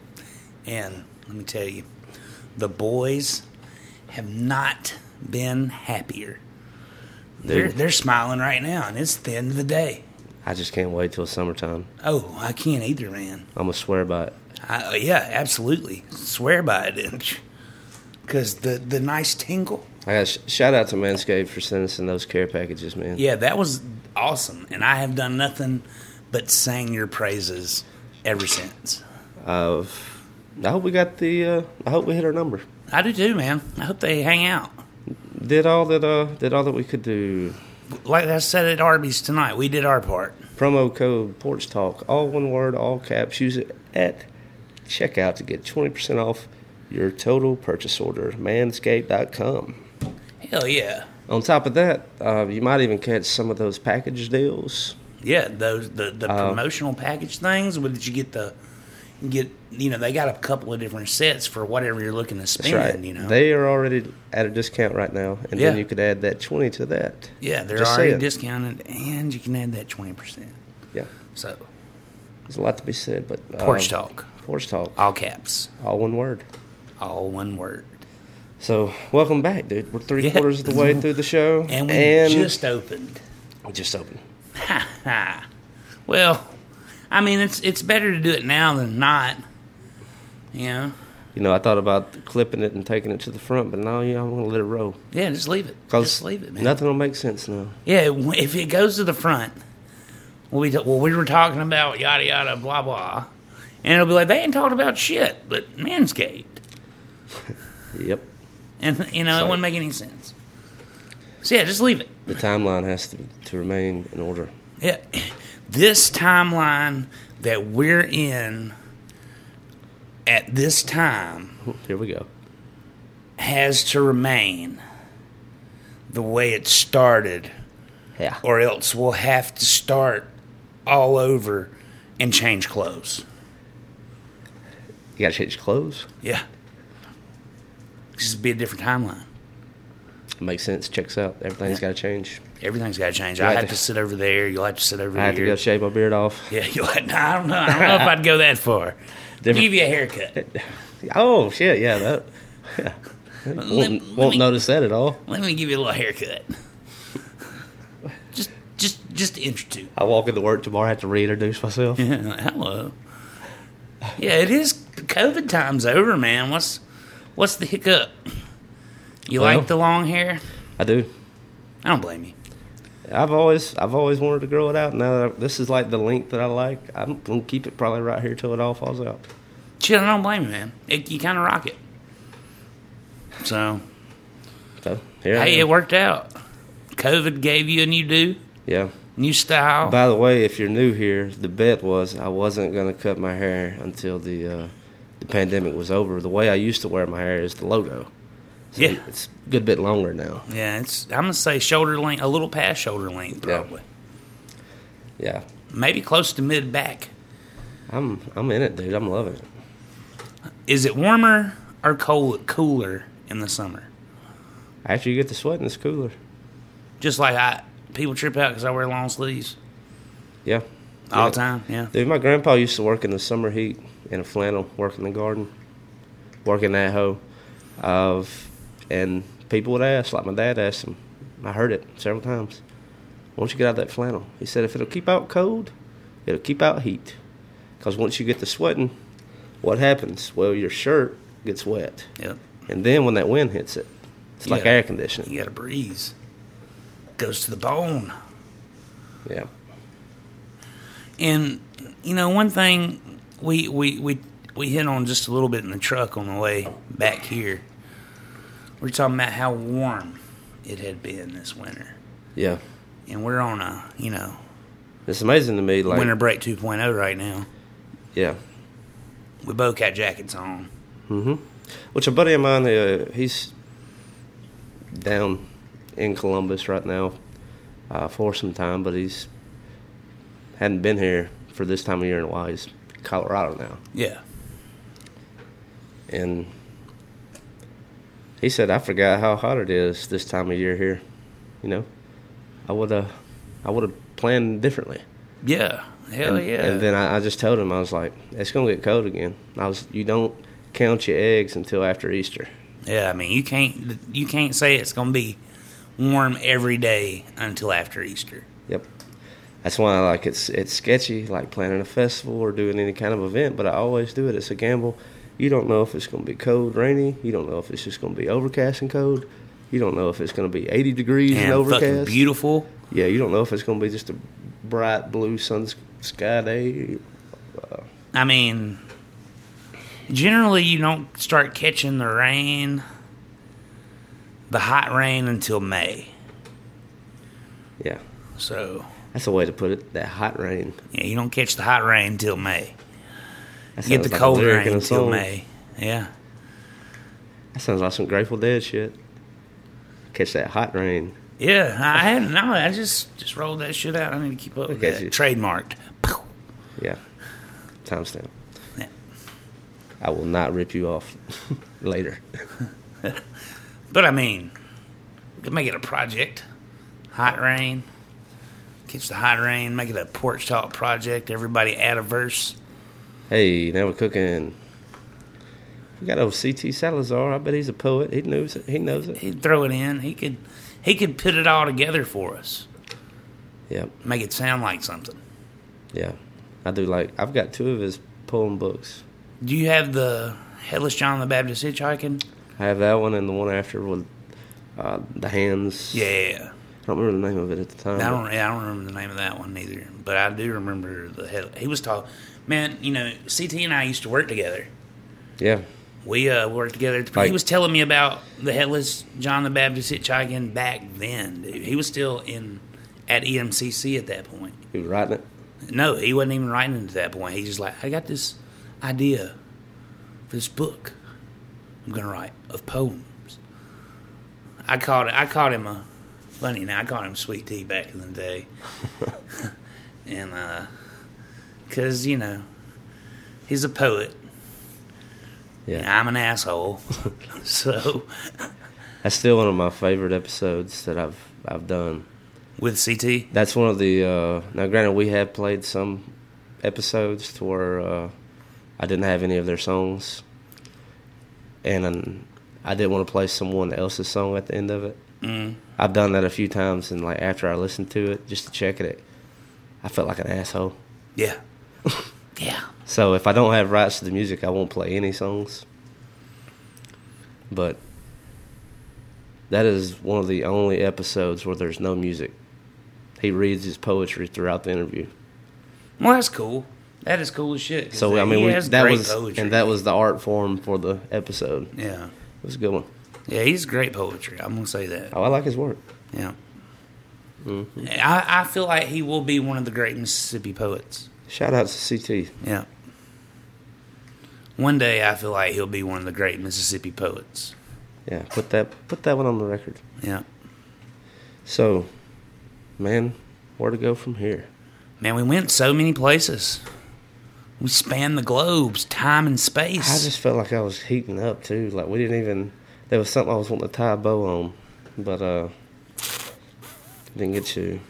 And let me tell you, the boys have not been happier. They're, Dude. they're smiling right now, and it's the end of the day. I just can't wait till summertime. Oh, I can't either, man. I'm going to swear by it. I, yeah, absolutely. Swear by it. Because the, the nice tingle. I got sh- shout out to Manscaped for sending us in those care packages, man. Yeah, that was awesome. And I have done nothing but sang your praises ever since. Uh, I hope we got the. Uh, I hope we hit our number. I do too, man. I hope they hang out. Did all that. Uh, did all that we could do. Like I said at Arby's tonight, we did our part. Promo code Porch Talk, all one word, all caps. Use it at checkout to get twenty percent off your total purchase order. Manscaped dot com. Hell yeah. On top of that, uh, you might even catch some of those package deals. Yeah, those the, the Uh, promotional package things. Where did you get the get? You know, they got a couple of different sets for whatever you're looking to spend. That's right. You know, They are already at a discount right now, and Yeah. then you could add that twenty to that. yeah, they're Just already saying. discounted, and you can add that twenty percent. Yeah, So, there's a lot to be said, but uh, Porch Talk, Porch Talk, all caps, all one word. all one word. So, welcome back, dude. We're three Yeah. quarters of the way through the show, And we and just opened. we just opened. Ha ha. Well, I mean, it's it's better to do it now than not. You know? You know, I thought about clipping it and taking it to the front, but now, you know, I'm gonna let it roll. Yeah, just leave it. Cause Just leave it, man. nothing will make sense now. Yeah, if it goes to the front, well, we, well, we were talking about yada yada blah blah, and it'll be like they ain't talking about shit, but Manscaped, Yep. and you know Sorry. it wouldn't make any sense. So yeah, just leave it. The timeline has to to remain in order. Yeah, this timeline that we're in at this time Here we go. has to remain the way it started, Yeah. or else we'll have to start all over and change clothes. You gotta change clothes. Yeah. Just be a different timeline. makes sense. Checks out. Everything's got to change. Everything's got to change. You I have have to- to sit over there. You'll have to sit over I here. have to go shave my beard off. Yeah, you'll have, no, I don't know. I don't know if I'd go that far. Different- Give you a haircut. Oh shit! Yeah, that. Yeah. Let- Won't, let won't me- notice that at all. Let me give you a little haircut. Just, just, just to introduce. I walk into work tomorrow. I have to reintroduce myself. Yeah, hello. Yeah, it is. COVID time's over, man. What's, what's the hiccup? You Well- like the long hair? I do. I don't blame you. I've always, I've always wanted to grow it out. Now that I- this is like the length that I like. I'm gonna keep it probably right here till it all falls out. Shit, I don't blame you, man. It, you kind of rock it. So, So here I hey, am. it worked out. COVID gave you a new do, Yeah. new style. By the way, if you're new here, the bet was I wasn't gonna cut my hair until the uh, the pandemic was over. The way I used to wear my hair is the logo. So Yeah. it's a good bit longer now. Yeah, it's. I'm gonna say shoulder length, a little past shoulder length, Yeah. probably. Yeah. Maybe close to mid back. I'm I'm in it, dude. I'm loving it. Is it warmer or cold, cooler in the summer? After you get the sweating, it's cooler. Just like I, people trip out because I wear long sleeves Yeah. all Yeah. the time. Yeah. Dude, my grandpa used to work in the summer heat in a flannel, working the garden, working that hoe. Uh, and people would ask, like my dad asked him, I heard it several times, why don't you get out that flannel? He said, if it'll keep out cold, it'll keep out heat. Because once you get to sweating, what happens? Well, your shirt gets wet. Yep. And then when that wind hits it, it's like Yeah. air conditioning. You got a breeze. Goes to the bone. Yeah. And you know, one thing we we we we hit on just a little bit in the truck on the way back here. We're talking about how warm it had been this winter, Yeah. and we're on a you know It's amazing to me, like, winter break two point oh right now. yeah. We both got jackets on. Mm-hmm. Which a buddy of mine, uh, he's down in Columbus right now uh, for some time, but he's hadn't been here for this time of year in a while. He's in Colorado now. Yeah. And he said, I forgot how hot it is this time of year here. You know, I would have I would have planned differently. Yeah. Hell and, yeah. And then I, I just told him, I was like, it's going to get cold again. I was, you don't count your eggs until after Easter. Yeah, I mean, you can't you can't say it's going to be warm every day until after Easter. Yep. That's why I like it's it's sketchy, like planning a festival or doing any kind of event, but I always do it. It's a gamble. You don't know if it's going to be cold, rainy. You don't know if it's just going to be overcast and cold. You don't know if it's going to be eighty degrees and, And overcast. fucking beautiful. Yeah, you don't know if it's going to be just a bright blue sun sky day. I mean, generally you don't start catching the rain, the hot rain, until May. Yeah, So, that's a way to put it. That hot rain. yeah, you don't catch the hot rain until May. That You get sounds the like a cold lyric in rain a until song. May. Yeah. That sounds like some Grateful Dead shit. Catch that hot rain. Yeah, I had no. I just just rolled that shit out. I need to keep up with Look at that. you. Trademarked. Yeah. Timestamp. Yeah. I will not rip you off later. But I mean, we could make it a project. Hot rain. Catch the hot rain. Make it a porch talk project. Everybody add a verse. Hey, now we're cooking. We got old C T Salazar. I bet he's a poet. He knows it. He knows it. He'd throw it in. He could. He could put it all together for us. Yep. Make it sound like something. Yeah. I do like, I've got two of his poem books. Do you have the Headless John the Baptist Hitchhiking? I have that one and the one after with uh, the hands. Yeah. I don't remember the name of it at the time. I but- don't. I don't remember the name of that one either. But I do remember the head. He was tall. Man, you know, C T and I used to work together. Yeah. We uh, worked together. Like- he was telling me about the Headless John the Baptist Hitchhiking back then. Dude. He was still in at E M C C at that point. He was writing it. No, he wasn't even writing it at that point. He's just like, I got this idea for this book I'm gonna write of poems. I called it. I called him a funny. Now I called him Sweet Tea back in the day, and uh, cause you know he's a poet. Yeah. And I'm an asshole. So That's still one of my favorite episodes that I've I've done. With C T? That's one of the, uh, now granted we have played some episodes to where uh, I didn't have any of their songs. And um, I didn't want to play someone else's song at the end of it. Mm. I've done that a few times, and like after I listened to it, just to check it, I felt like an asshole. Yeah. Yeah. So if I don't have rights to the music, I won't play any songs. But that is one of the only episodes where there's no music. He reads his poetry throughout the interview. Well, that's cool. That is cool as shit. So I mean, we, that was poetry. and that was the art form for the episode. Yeah, it was a good one. Yeah, he's great poetry. I'm gonna say that. Oh, I like his work. Yeah, mm-hmm. I, I feel like he will be one of the great Mississippi poets. Shout out to C T. Yeah. One day, I feel like he'll be one of the great Mississippi poets. Yeah, put that put that one on the record. Yeah. So, man, where to go from here? Man, we went so many places. We spanned the globes, time and space. I just felt like I was heating up, too. Like, we didn't even... There was something I was wanting to tie a bow on, but uh, didn't get to.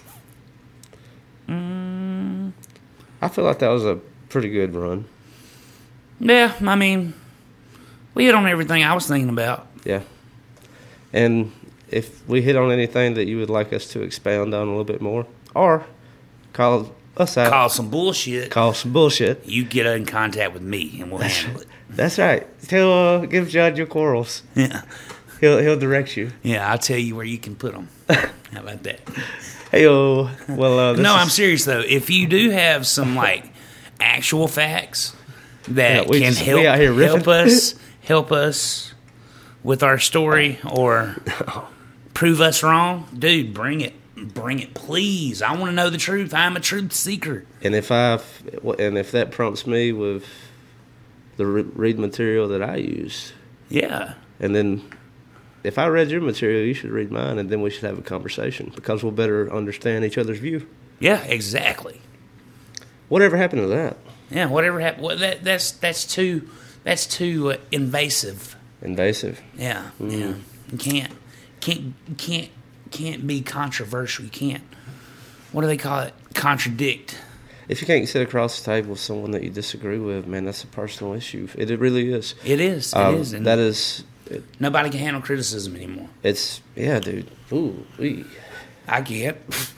Mm. I feel like that was a pretty good run. Yeah, I mean, we hit on everything I was thinking about. Yeah. And if we hit on anything that you would like us to expound on a little bit more, or call us out. Call some bullshit. Call some bullshit. You get in contact with me, and we'll handle it. That's right. Tell, uh, give Judd your quarrels. Yeah. He'll he'll direct you. Yeah, I'll tell you where you can put them. How about that? Hey-o. Well, uh, this no, is... I'm serious, though. If you do have some, like, actual facts that yeah, can just, help, help riffing. us help us with our story or prove us wrong, dude, bring it. Bring it, please. I want to know the truth. I'm a truth seeker. And if I and if that prompts me with the read material that I use, yeah. And then if I read your material, you should read mine, and then we should have a conversation because we'll better understand each other's view. Yeah, exactly. Whatever happened to that? Yeah, whatever happened. Well, that that's that's too that's too uh, invasive. Invasive. Yeah, mm. yeah. You can't can't can't. Can't be controversial. You can't. What do they call it? Contradict. If you can't sit across the table with someone that you disagree with, man, that's a personal issue. It, it really is. It is. It um, is. And that is. It, nobody can handle criticism anymore. It's yeah, dude. Ooh, wee. I get.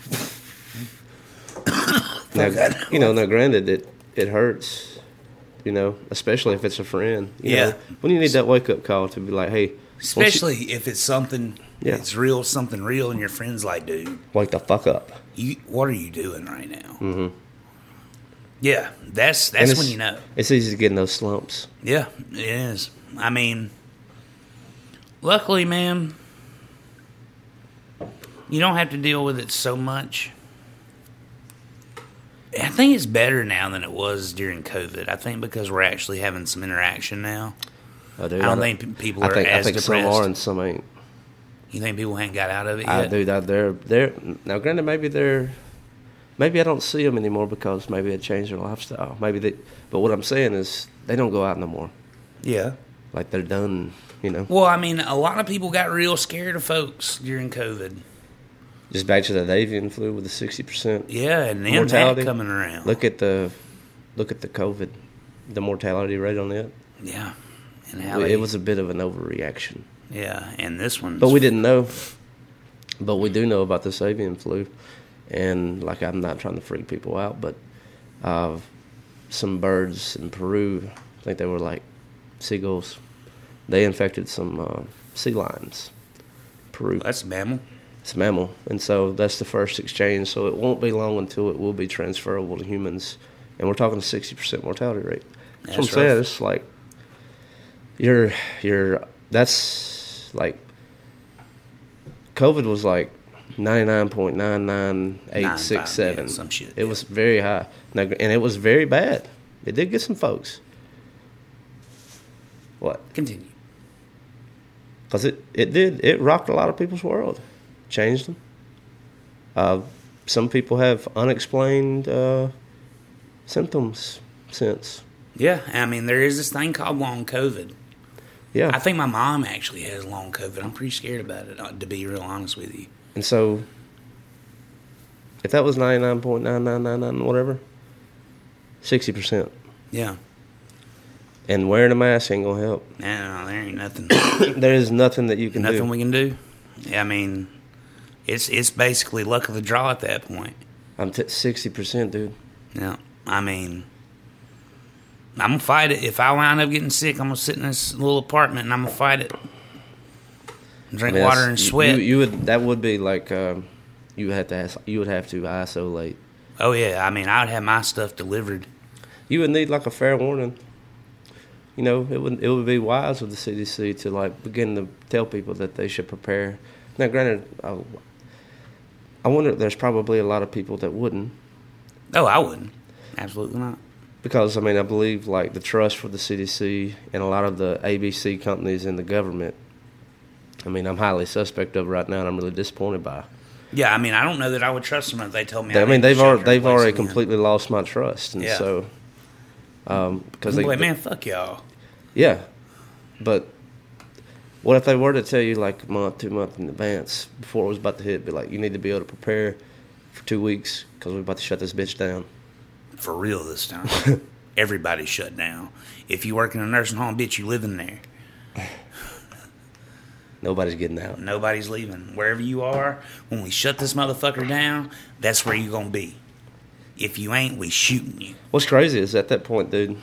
now, you know, now granted, it it hurts. You know, especially if it's a friend. You yeah. know, when you need that wake up call to be like, hey. Especially you, if it's something. Yeah. It's real, something real, and your friend's like, dude. Wake the fuck up. You, what are you doing right now? Mm-hmm. Yeah, that's that's when you know. It's easy to get in those slumps. Yeah, it is. I mean, luckily, man, you don't have to deal with it so much. I think it's better now than it was during COVID. I think because we're actually having some interaction now. Oh, dude, I don't I think people I are think, as I think depressed. some are and some ain't. You think people ain't got out of it yet? I do. That they're they're now. Granted, maybe they're maybe I don't see them anymore because maybe they changed their lifestyle. Maybe they. But what I'm saying is they don't go out no more. Yeah. Like they're done. You know. Well, I mean, a lot of people got real scared of folks during COVID. Just back to that avian flu with the sixty percent. Yeah, and then mortality that coming around. Look at the look at the COVID, the mortality rate on it. Yeah, and how it, they, it was a bit of an overreaction. Yeah, and this one. But we didn't know. But we do know about this avian flu, and like I'm not trying to freak people out, but uh, some birds in Peru, I think they were like seagulls, they infected some uh, sea lions. Peru. That's a mammal. It's a mammal, and so that's the first exchange. So it won't be long until it will be transferable to humans, and we're talking a sixty percent mortality rate. That's, that's what I'm saying. It's like you're you're that's. Like, COVID was like ninety-nine point nine nine eight six seven. Yeah, some shit. It yeah. was very high. Now, and it was very bad. It did get some folks. What? Continue. Because it, it did. It rocked a lot of people's world. Changed them. Uh, some people have unexplained uh, symptoms since. Yeah, I mean, there is this thing called long COVID. Yeah. I think my mom actually has long COVID. I'm pretty scared about it, uh, to be real honest with you. And so, if that was ninety-nine point nine nine nine nine, whatever, sixty percent. Yeah. And wearing a mask ain't going to help. No, there ain't nothing. There is nothing that you can nothing do. Nothing we can do. Yeah, I mean, it's it's basically luck of the draw at that point. I'm t- sixty percent, dude. Yeah. I mean, I'm going to fight it. If I wind up getting sick, I'm going to sit in this little apartment and I'm going to fight it. Drink I mean, water and sweat. You, you would that would be like um, you would have to ask, you would have to isolate. Oh yeah, I mean, I would have my stuff delivered. You would need like a fair warning. You know, it would it would be wise of the C D C to like begin to tell people that they should prepare. Now, granted, I, I wonder if there's probably a lot of people that wouldn't. Oh, I wouldn't. Absolutely not. Because I mean, I believe like the trust for the C D C and a lot of the A B C companies in the government. I mean, I'm highly suspect of right now, and I'm really disappointed by. Yeah, I mean, I don't know that I would trust them if they told me. I, I mean, need to they've shelter already in they've place already again. completely lost my trust, and Yeah. so um, because I'm they, like, man, fuck y'all. yeah, but what if they were to tell you like a month, two months in advance before it was about to hit? Be like, you need to be able to prepare for two weeks because we're about to shut this bitch down. For real this time. Everybody's shut down. If you work in a nursing home, bitch, you live in there. Nobody's getting out. Nobody's leaving. Wherever you are, when we shut this motherfucker down, that's where you're going to be. If you ain't, we shooting you. What's crazy is at that point, dude,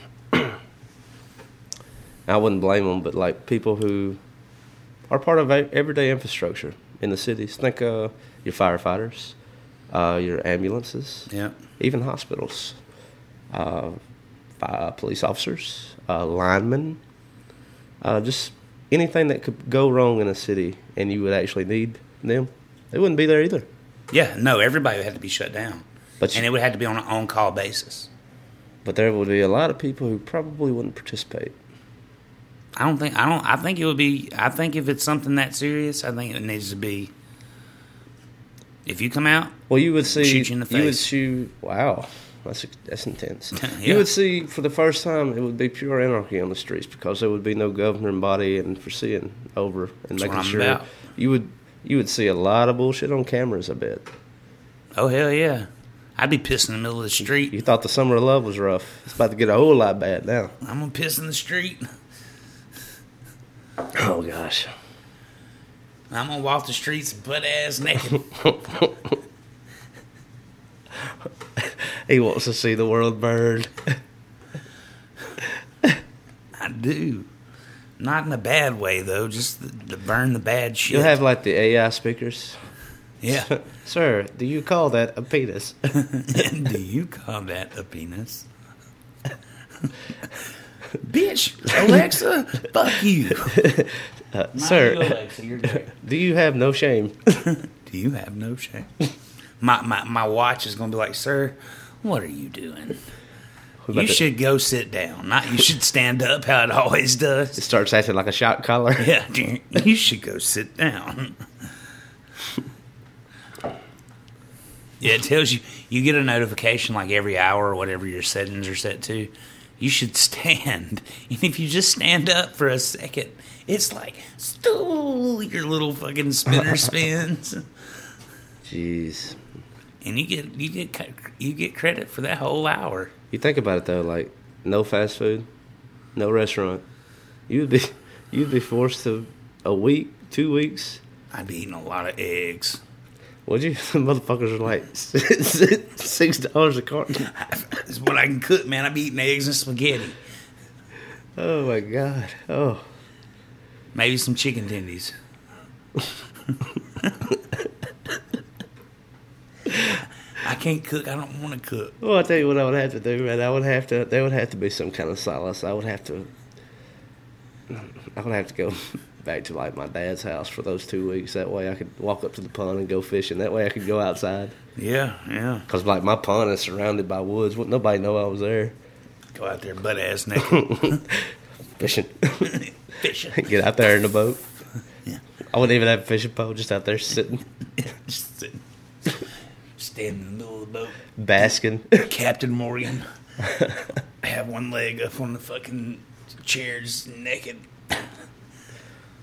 I wouldn't blame them, but like people who are part of a- everyday infrastructure in the cities, think uh, your firefighters, uh, your ambulances, Yeah. even hospitals, uh, fi- police officers, uh, linemen, uh, just anything that could go wrong in a city and you would actually need them, they wouldn't be there either. Yeah, no, everybody would have to be shut down. But and you- it would have to be on an on-call basis. But there would be a lot of people who probably wouldn't participate. I don't think, I don't, I think it would be, I think if it's something that serious, I think it needs to be, if you come out, Well, you would see. shoot you in the You would face. shoot. Wow, that's that's intense. Yeah. You would see for the first time it would be pure anarchy on the streets because there would be no governing body and foreseeing over and That's making what I'm sure. about. You would you would see a lot of bullshit on cameras. I bet. oh, hell yeah. I'd be pissing in the middle of the street. You thought the summer of love was rough. It's about to get a whole lot bad now. I'm going to piss in the street. Oh gosh. I'm going to walk the streets butt-ass naked. He wants to see the world burn. I do. Not in a bad way, though. Just the, to burn the bad shit. You'll have like the A I speakers. Yeah. Sir, do you call that a penis? Do you call that a penis? Bitch, Alexa, fuck you. Uh, Not sir, you, Alexa, you're great. do you have no shame? Do you have no shame? My, my, my watch is going to be like, sir, what are you doing? about You to- should go sit down. Not you should stand up how it always It does. starts acting like a shot collar. Yeah, you should go sit down. Yeah, it tells you, you get a notification like every hour or whatever your settings are set to. You should stand. And if you just stand up for a second, it's like, stool, your little fucking spinner spins. Jeez. And you get you get you get credit for that whole hour. You think about it though, like no fast food, no restaurant. You'd be you'd be forced to a week, two weeks. I'd be eating a lot of eggs. Would you? The motherfuckers are like six dollars a carton. That's what I can cook, man. I'd be eating eggs and spaghetti. Oh my god. Oh. Maybe some chicken tendies. I can't cook. I don't want to cook. Well, I'll tell you what I would have to do, man. I would have to. There would have to be some kind of solace. I would have to. I would have to go back to like my dad's house for those two weeks. That way, I could walk up to the pond and go fishing. That way, I could go outside. Yeah, yeah. Cause like my pond is surrounded by woods. Wouldn't nobody know I was there Go out there butt ass naked. fishing. Fishing. Get out there in the boat. Yeah. I wouldn't even have a fishing pole. Just out there sitting, Just sitting. Standing in the middle of the boat. basking. Captain Morgan. I have one leg up on the fucking chair, just naked.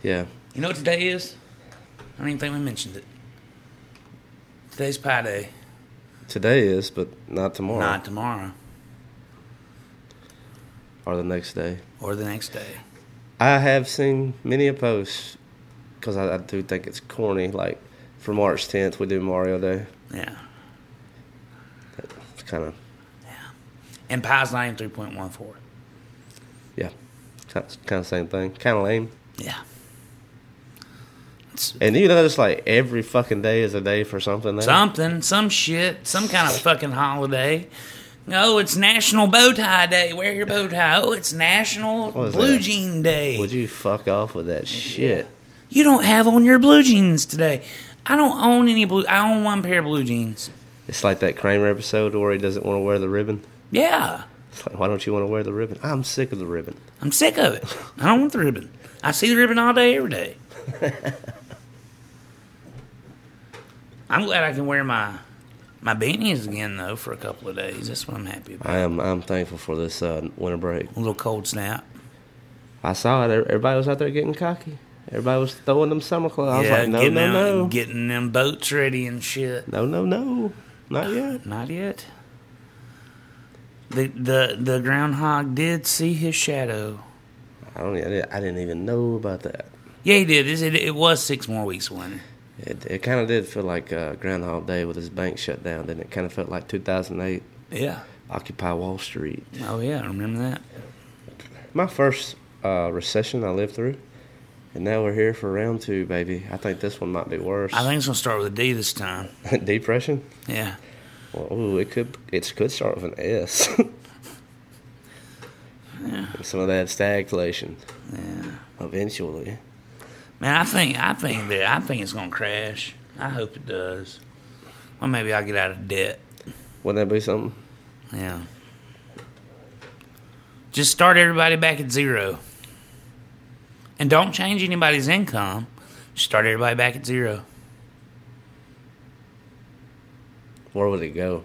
Yeah. You know what today is? I don't even think we mentioned it. Today's Pie Day. Today is, but not tomorrow. Not tomorrow. Or the next day. Or the next day. I have seen many a post, because I, I do think it's corny, like, for March tenth, we do Mario Day. Yeah. It's kind of... Yeah. And Pie's not even three point one four. Yeah. Kind of same thing. Kind of lame. Yeah. It's And you know, it's like every fucking day is a day for something now. something, some shit, some kind of fucking holiday. Oh, it's National Bow Tie Day. Wear your bow tie. Oh, it's National What is Blue that? Jean Day. Would you fuck off with that shit? You don't have on your blue jeans today. I don't own any blue. I own one pair of blue jeans. It's like that Kramer episode where he doesn't want to wear the ribbon. Yeah. It's like, why don't you want to wear the ribbon? I'm sick of the ribbon. I'm sick of it. I don't want the ribbon. I see the ribbon all day, every day. I'm glad I can wear my my beanies again, though, for a couple of days. That's what I'm happy about. I am I'm thankful for this uh, winter break. A little cold snap. I saw it. Everybody was out there getting cocky. Everybody was throwing them summer clothes. I was yeah, like, no, getting no, them, no. Getting them boats ready and shit. No, no, no. Not yet. Not yet. The the the groundhog did see his shadow. I don't. I didn't, I didn't even know about that. Yeah, he did. It, it was six more weeks of winter. It, it kind of did feel like uh, Groundhog Day with his bank shut down. Didn't it? Kind of felt like two thousand eight. Yeah. Occupy Wall Street. Oh yeah, I remember that. My first uh, recession I lived through, and now we're here for round two, baby. I think this one might be worse. I think it's gonna start with a D this time. Depression. Yeah. Well, ooh, it could it could start with an S. Yeah. Some of that stagflation. Yeah. Eventually. Man, I think I think that I think it's gonna crash. I hope it does. Or maybe I'll get out of debt. Wouldn't that be something? Yeah. Just start everybody back at zero. And don't change anybody's income. Just start everybody back at zero. Where would it go?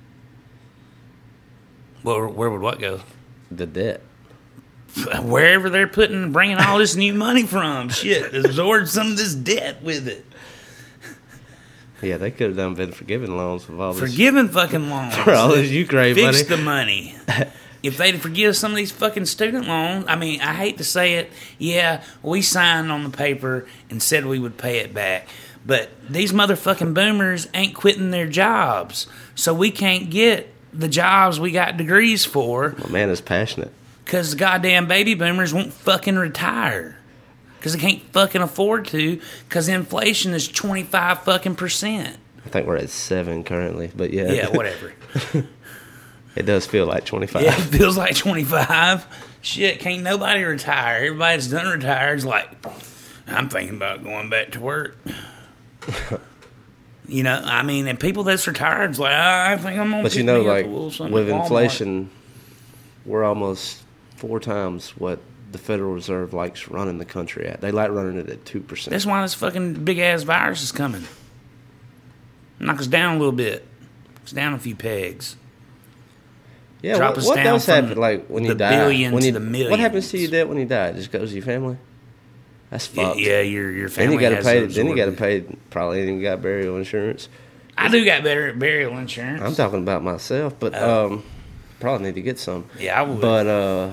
Well, where would what go? The debt. Wherever they're putting, bringing all this new money from. Shit, absorb some of this debt with it. Yeah, they could have done been forgiving loans with all this. Forgiving fucking loans. For all this Ukraine Fix money. the money. If they'd forgive some of these fucking student loans, I mean, I hate to say it, yeah, we signed on the paper and said we would pay it back. But these motherfucking boomers ain't quitting their jobs. So we can't get the jobs we got degrees for. My man is passionate. Because the goddamn baby boomers won't fucking retire. Because they can't fucking afford to. Because inflation is twenty-five fucking percent. I think we're at seven currently, but yeah. Yeah, whatever. It does feel like twenty-five. Yeah, it feels like twenty-five. Shit, can't nobody retire. Everybody that's done retired is like, I'm thinking about going back to work. You know, I mean, and people that's retired is like, oh, I think I'm going to But you know, like, with with inflation, we're almost four times what the Federal Reserve likes running the country at. They like running it at two percent. That's why this fucking big-ass virus is coming. Knock us down a little bit. It's down a few pegs. Yeah, Drop what, us what down else from happened? Like, when you the die? billion when to you, the millions. What happens to your debt when you die? It just goes to your family? That's Yeah, fucked. yeah, your your Then family you got to has pay. to Then you got to absorb it. pay. Probably even got burial insurance. I do got better burial insurance. I'm talking about myself, but Oh. um, probably need to get some. Yeah, I would. But uh,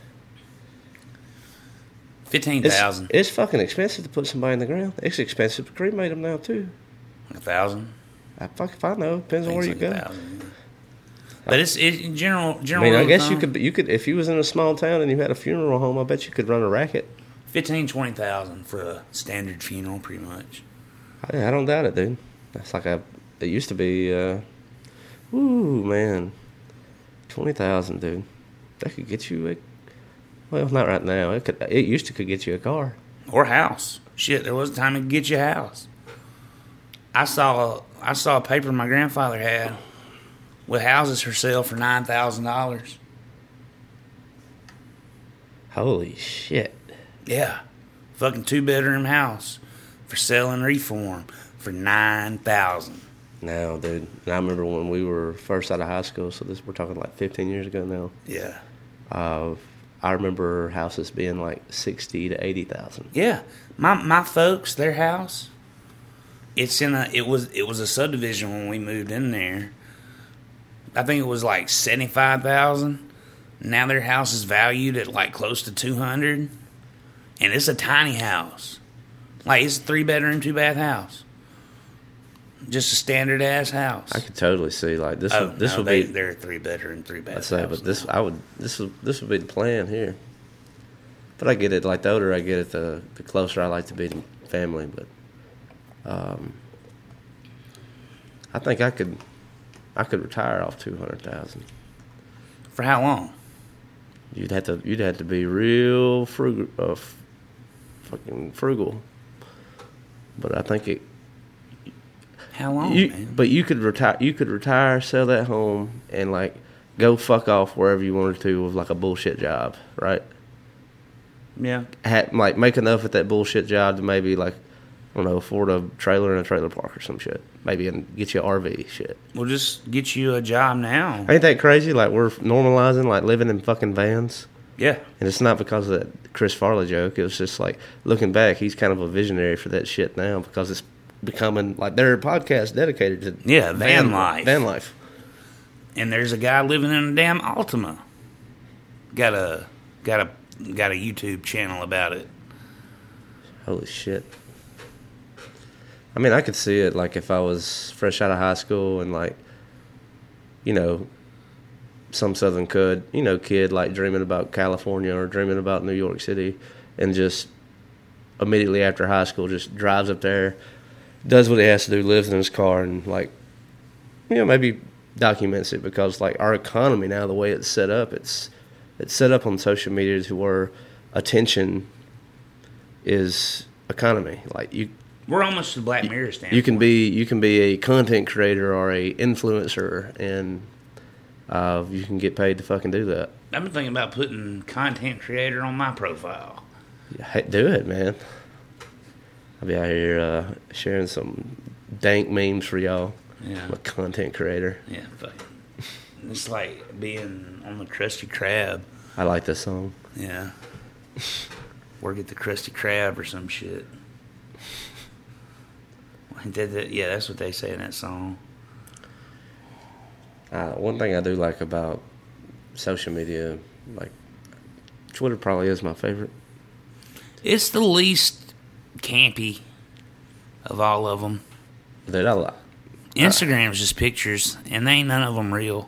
Fifteen it's, thousand. it's fucking expensive to put somebody in the ground. It's expensive to cremate them now too. A thousand. I fuck if I know. Depends on where you Like go. a thousand, yeah. But it's it, in general. I General mean, I rule of guess you thumb, could. You could if you was in a small town and you had a funeral home. I bet you could run a racket. fifteen, twenty thousand for a standard funeral, pretty much. I, I don't doubt it, dude. That's like a. It used to be. Uh, ooh man, twenty thousand, dude. That could get you a. Well, not right now. It could. It used to could get you a car. Or house. Shit, there was a time to get you a house. I saw I saw a paper my grandfather had with houses for sale for nine thousand dollars. Holy shit! Yeah, fucking two bedroom house for sale and reform for nine thousand. Now, dude. And I remember when we were first out of high school. So this we're talking like fifteen years ago now. Yeah, Uh, I remember houses being like sixty to eighty thousand. Yeah, my my folks, their house, it's in a it was it was a subdivision when we moved in there. I think it was like seventy five thousand. Now their house is valued at like close to two hundred, and it's a tiny house. Like it's a three bedroom, two bath house. Just a standard ass house. I could totally see like this. Oh, would, this no, would they, be. they're a three bedroom, three bath. I'd say, house but this now. I would this would this would be the plan here. But I get it. Like the older I get it, the the closer I like to be to family. But um, I think I could I could retire off two hundred thousand. For how long? You'd have to you'd have to be real frugal, uh, f- fucking frugal. But I think it. How long, You, man? but you could retire. You could retire, sell that home, and like go fuck off wherever you wanted to with like a bullshit job, right? Yeah. Had, like make enough at that bullshit job to maybe like I don't know, afford a trailer and a trailer park or some shit. Maybe and get you an R V shit. We'll just get you a job now. Ain't that crazy? Like we're normalizing like living in fucking vans. Yeah. And it's not because of that Chris Farley joke. It was just like looking back, he's kind of a visionary for that shit now because it's becoming like there are podcasts dedicated to Yeah, van life. Van life. And there's a guy living in a damn Altima. Got a got a got a YouTube channel about it. Holy shit. I mean, I could see it like if I was fresh out of high school and like, you know, some Southern kid, you know, kid like dreaming about California or dreaming about New York City and just immediately after high school just drives up there, does what he has to do, lives in his car and like, you know, maybe documents it because like our economy now, the way it's set up, it's it's set up on social media to where attention is economy. Like you We're almost to the Black Mirror standpoint. You can be you can be a content creator or a influencer, and uh, you can get paid to fucking do that. I've been thinking about putting content creator on my profile. Hey, do it, man. I'll be out here uh, sharing some dank memes for y'all. Yeah. I'm a content creator. Yeah, fuck. It's like being on the Krusty Krab. I like this song. Yeah. Work at the Krusty Krab or some shit. That, that, yeah, that's what they say in that song. Uh, one thing I do like about social media, like Twitter probably is my favorite. It's the least campy of all of them. Dude, I like. Instagram's just pictures, and they ain't none of them real.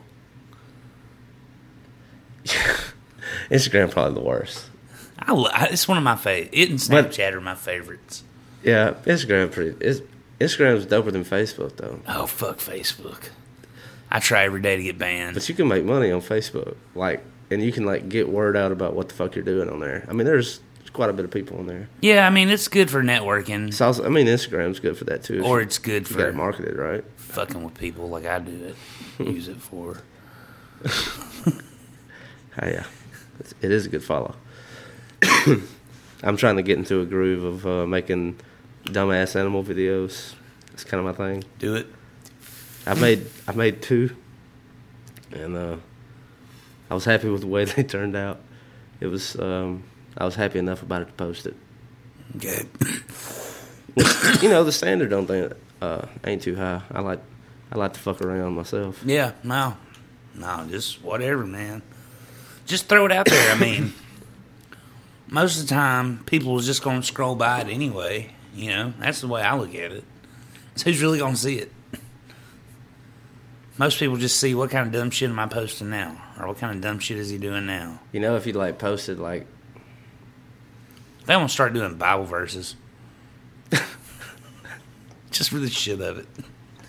Instagram probably the worst. I, lo- I it's one of my favorites. It and But- Snapchat are my favorites. Yeah, Instagram pretty. It's, Instagram's doper than Facebook though. Oh fuck Facebook! I try every day to get banned. But you can make money on Facebook, like, and you can like get word out about what the fuck you're doing on there. I mean, there's quite a bit of people on there. Yeah, I mean it's good for networking, It's also, I mean, Instagram's good for that too. if or you- it's good you got for it marketed right. fucking with people like I do it. Use it for. Oh, yeah, it's, it is a good follow. I'm trying to get into a groove of uh, making dumbass animal videos. It's kind of my thing. Do it. I made I made two, and uh, I was happy with the way they turned out. It was um, I was happy enough about it to post it. Good. You know, the standard don't think uh, ain't too high. I like I like to fuck around myself. Yeah, no. No, just whatever, man. Just throw it out there. I mean, most of the time, people is just going to scroll by it anyway. You know, that's the way I look at it. So who's really going to see it? Most people just see what kind of dumb shit am I posting now? Or what kind of dumb shit is he doing now? You know, if you like posted like They want to start doing Bible verses. Just for the shit of it.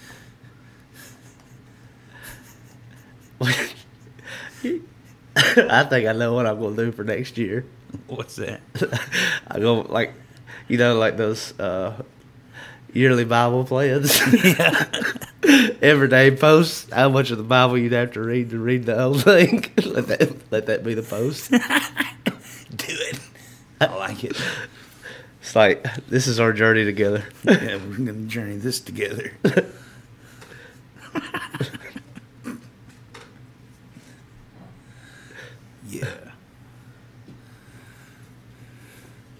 I think I know what I'm gonna do for next year. What's that? I go like, you know, like those uh, yearly Bible plans. Yeah. Every day post how much of the Bible you'd have to read to read the whole thing. let that let that be the post. Do it. I like it. It's like this is our journey together. Yeah, we're going to journey this together. Yeah.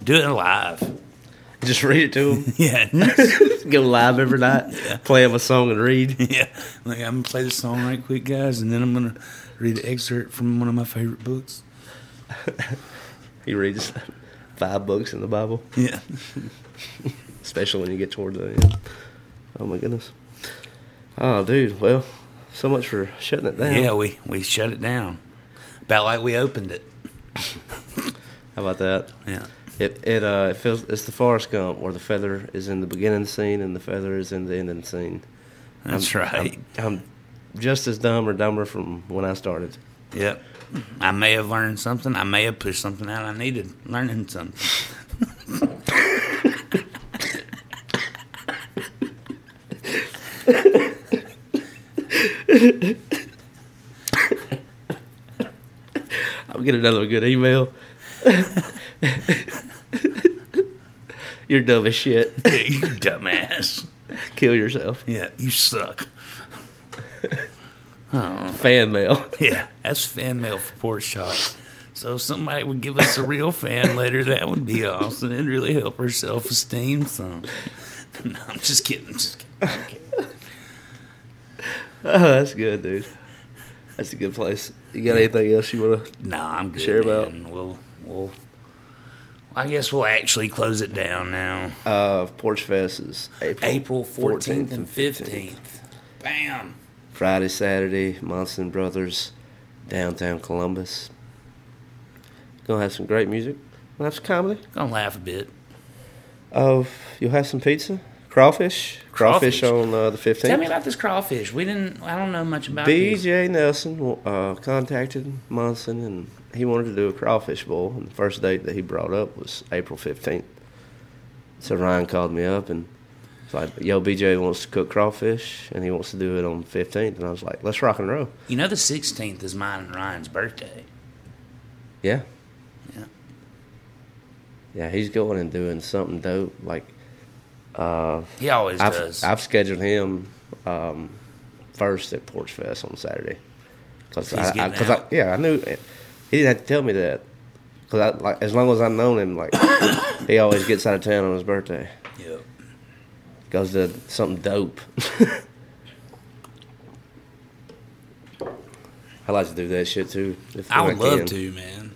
Do it live. Just read it to them. Yeah. Go live every night. Yeah. Play them a song and read. Yeah. Like, I'm going to play the song right quick, guys, and then I'm going to read an excerpt from one of my favorite books. He reads five books in the Bible. Yeah. Especially when you get towards the end. Oh, my goodness. Oh, dude. Well, so much for shutting it down. Yeah, we, we shut it down. About like we opened it. How about that? Yeah. It it uh it feels it's the Forrest Gump where the feather is in the beginning scene and the feather is in the ending scene. That's I'm, right. I'm, I'm just as dumb or dumber from when I started. Yep. I may have learned something. I may have pushed something out I needed learning something. I'll get another good email. You're dumb as shit. You dumbass. Kill yourself. Yeah, you suck. Oh. Fan mail. Yeah, that's fan mail for Porch Shot. So if somebody would give us a real fan letter, that would be awesome. It'd really help our self-esteem some. No, I'm just kidding. I'm just kidding. I'm kidding. Oh, that's good, dude. That's a good place. You got anything else you want to No, I'm good, share man. about? We'll, we'll, I guess we'll actually close it down now. Uh, Porch Fest is April, April fourteenth and fifteenth. Bam. Friday, Saturday, Monson Brothers, downtown Columbus. Gonna have some great music. Gonna have some comedy. Gonna laugh a bit. Oh, you'll have some pizza, crawfish, crawfish, Crawfish. on uh, the fifteenth. Tell me about this crawfish. We didn't. I don't know much about B this. J Nelson uh, contacted Monson and he wanted to do a crawfish bowl. And the first date that he brought up was April fifteenth. So Ryan called me up and was like, "Yo, B J wants to cook crawfish and he wants to do it on the fifteenth." And I was like, "Let's rock and roll." You know, the sixteenth is mine and Ryan's birthday. Yeah. Yeah. Yeah, he's going and doing something dope. Like, uh, He always I've, does. I've scheduled him um, first at Porch Fest on Saturday. Cause He's I, I, getting cause I, out. yeah, I knew it. He didn't have to tell me that. Cause I, like, as long as I've known him, like, he always gets out of town on his birthday. Yep. Goes to something dope. I like to do that shit too. If I would love can. to, man.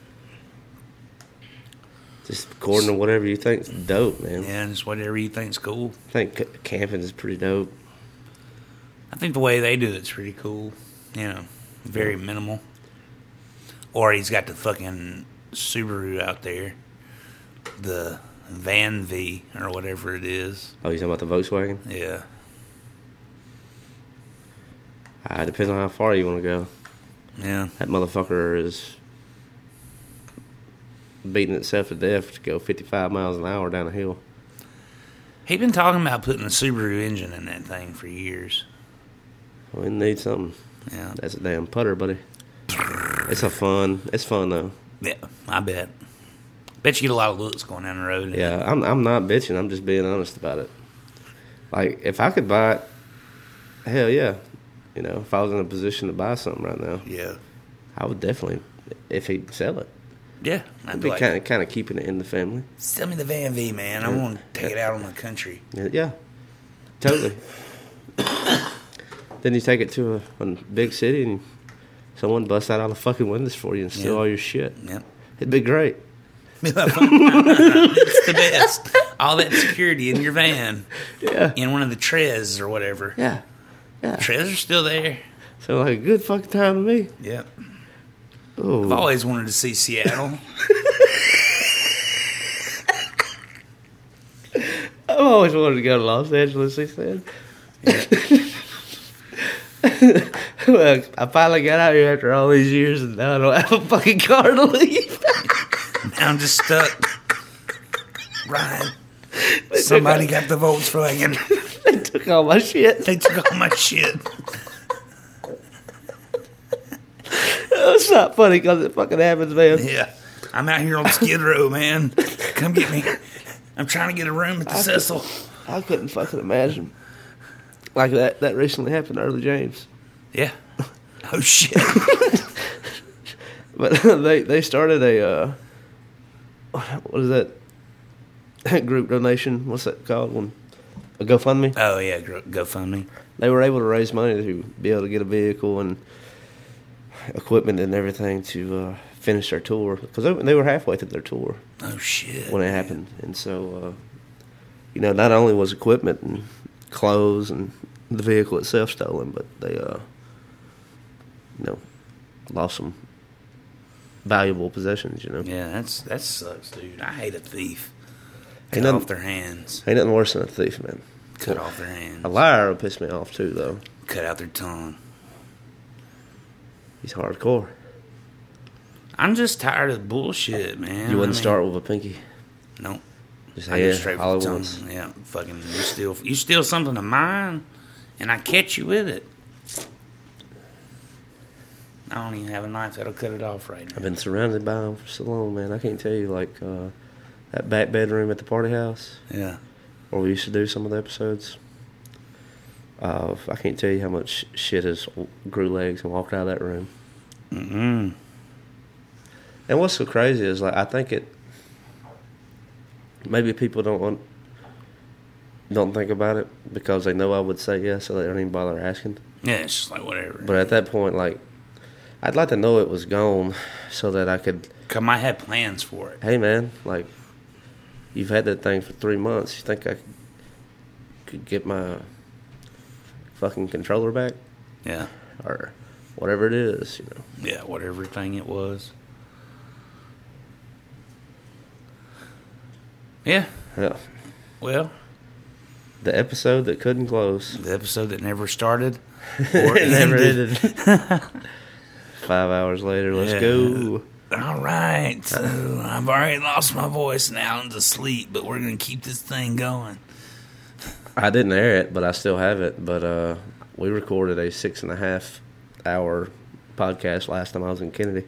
Just according to whatever you think's dope, man. Yeah, just whatever you think's cool. I think c- camping is pretty dope. I think the way they do it's pretty cool. You know, very minimal. Or he's got the fucking Subaru out there, the Van V or whatever it is. Oh, you talking about the Volkswagen? Yeah. Uh, it depends on how far you want to go. Yeah. That motherfucker is beating itself to death to go fifty-five miles an hour down a hill. He been talking about putting a Subaru engine in that thing for years. We need something. Yeah. That's a damn putter, buddy. It's a fun. It's fun though. Yeah, I bet. Bet you get a lot of looks going down the road. in Yeah, it. I'm. I'm not bitching. I'm just being honest about it. Like, if I could buy it, hell yeah. You know, if I was in a position to buy something right now, Yeah. I would definitely, if he'd sell it. Yeah. I'd I'd be be kind like, of kind of keeping it in the family. sell me the Van V, man. I want to take it out on the country. Yeah, yeah, totally. Then you take it to a, a big city and someone busts out all the fucking windows for you and steal Yeah. all your shit. Yep. It'd be great. It's the best. All that security in your van. Yeah. In one of the Trez or whatever. Yeah. Yeah. Trez are still there. So like a good fucking time to me. Yep. Oh. I've always wanted to see Seattle. I've always wanted to go to Los Angeles, he said. Well, I finally got out here after all these years, and now I don't have a fucking car to leave. Now I'm just stuck. Ryan, somebody got the Volkswagen. They took all my shit. They took all my shit. It's not funny because it fucking happens, man. Yeah. I'm out here on Skid Row, man. Come get me. I'm trying to get a room at the Cecil. I couldn't fucking imagine. Like that, that recently happened to Early James. Yeah. Oh, shit. But they they started a, uh, what is that? group donation. What's that called? When a GoFundMe. Oh yeah, GoFundMe. They were able to raise money to be able to get a vehicle and equipment and everything to uh, finish their tour, because they, they were halfway through their tour. Oh shit! When it happened, and so uh, you know, not only was equipment and clothes and the vehicle itself stolen, but they uh, you know, lost some valuable possessions. You know. Yeah, that's that sucks, dude. I hate a thief. Cut Ain't nothing, off their hands. Ain't nothing worse than a thief, man. Cut off their hands. A liar will piss me off too, though. Cut out their tongue. He's hardcore. I'm just tired of bullshit, man. You wouldn't I mean, start with a pinky? Nope. Just I yeah, go straight for the tongue. once. Yeah, fucking. You steal. You steal something of mine, and I catch you with it. I don't even have a knife that'll cut it off right now. I've been surrounded by them for so long, man. I can't tell you, like uh, that back bedroom at the party house. Yeah. Where we used to do some of the episodes. Uh, I can't tell you how much shit has grew legs and walked out of that room. Mm-hmm. And what's so crazy is, like, I think it. Maybe people don't want, don't think about it because they know I would say yes, so they don't even bother asking. Yeah, it's just like whatever. But at that point, like, I'd like to know it was gone so that I could. Cause I had plans for it. Hey, man, like, you've had that thing for three months. You think I could, could get my fucking controller back? Yeah. Or whatever it is, you know. Yeah, whatever thing it was. Yeah. Yeah. Well, the episode that couldn't close. The episode that never started. Or it never ended. Five hours later, let's yeah. go. All right. So I've already lost my voice now into sleep, but we're going to keep this thing going. I didn't air it, but I still have it. But uh, we recorded a six and a half hour podcast last time I was in Kennedy.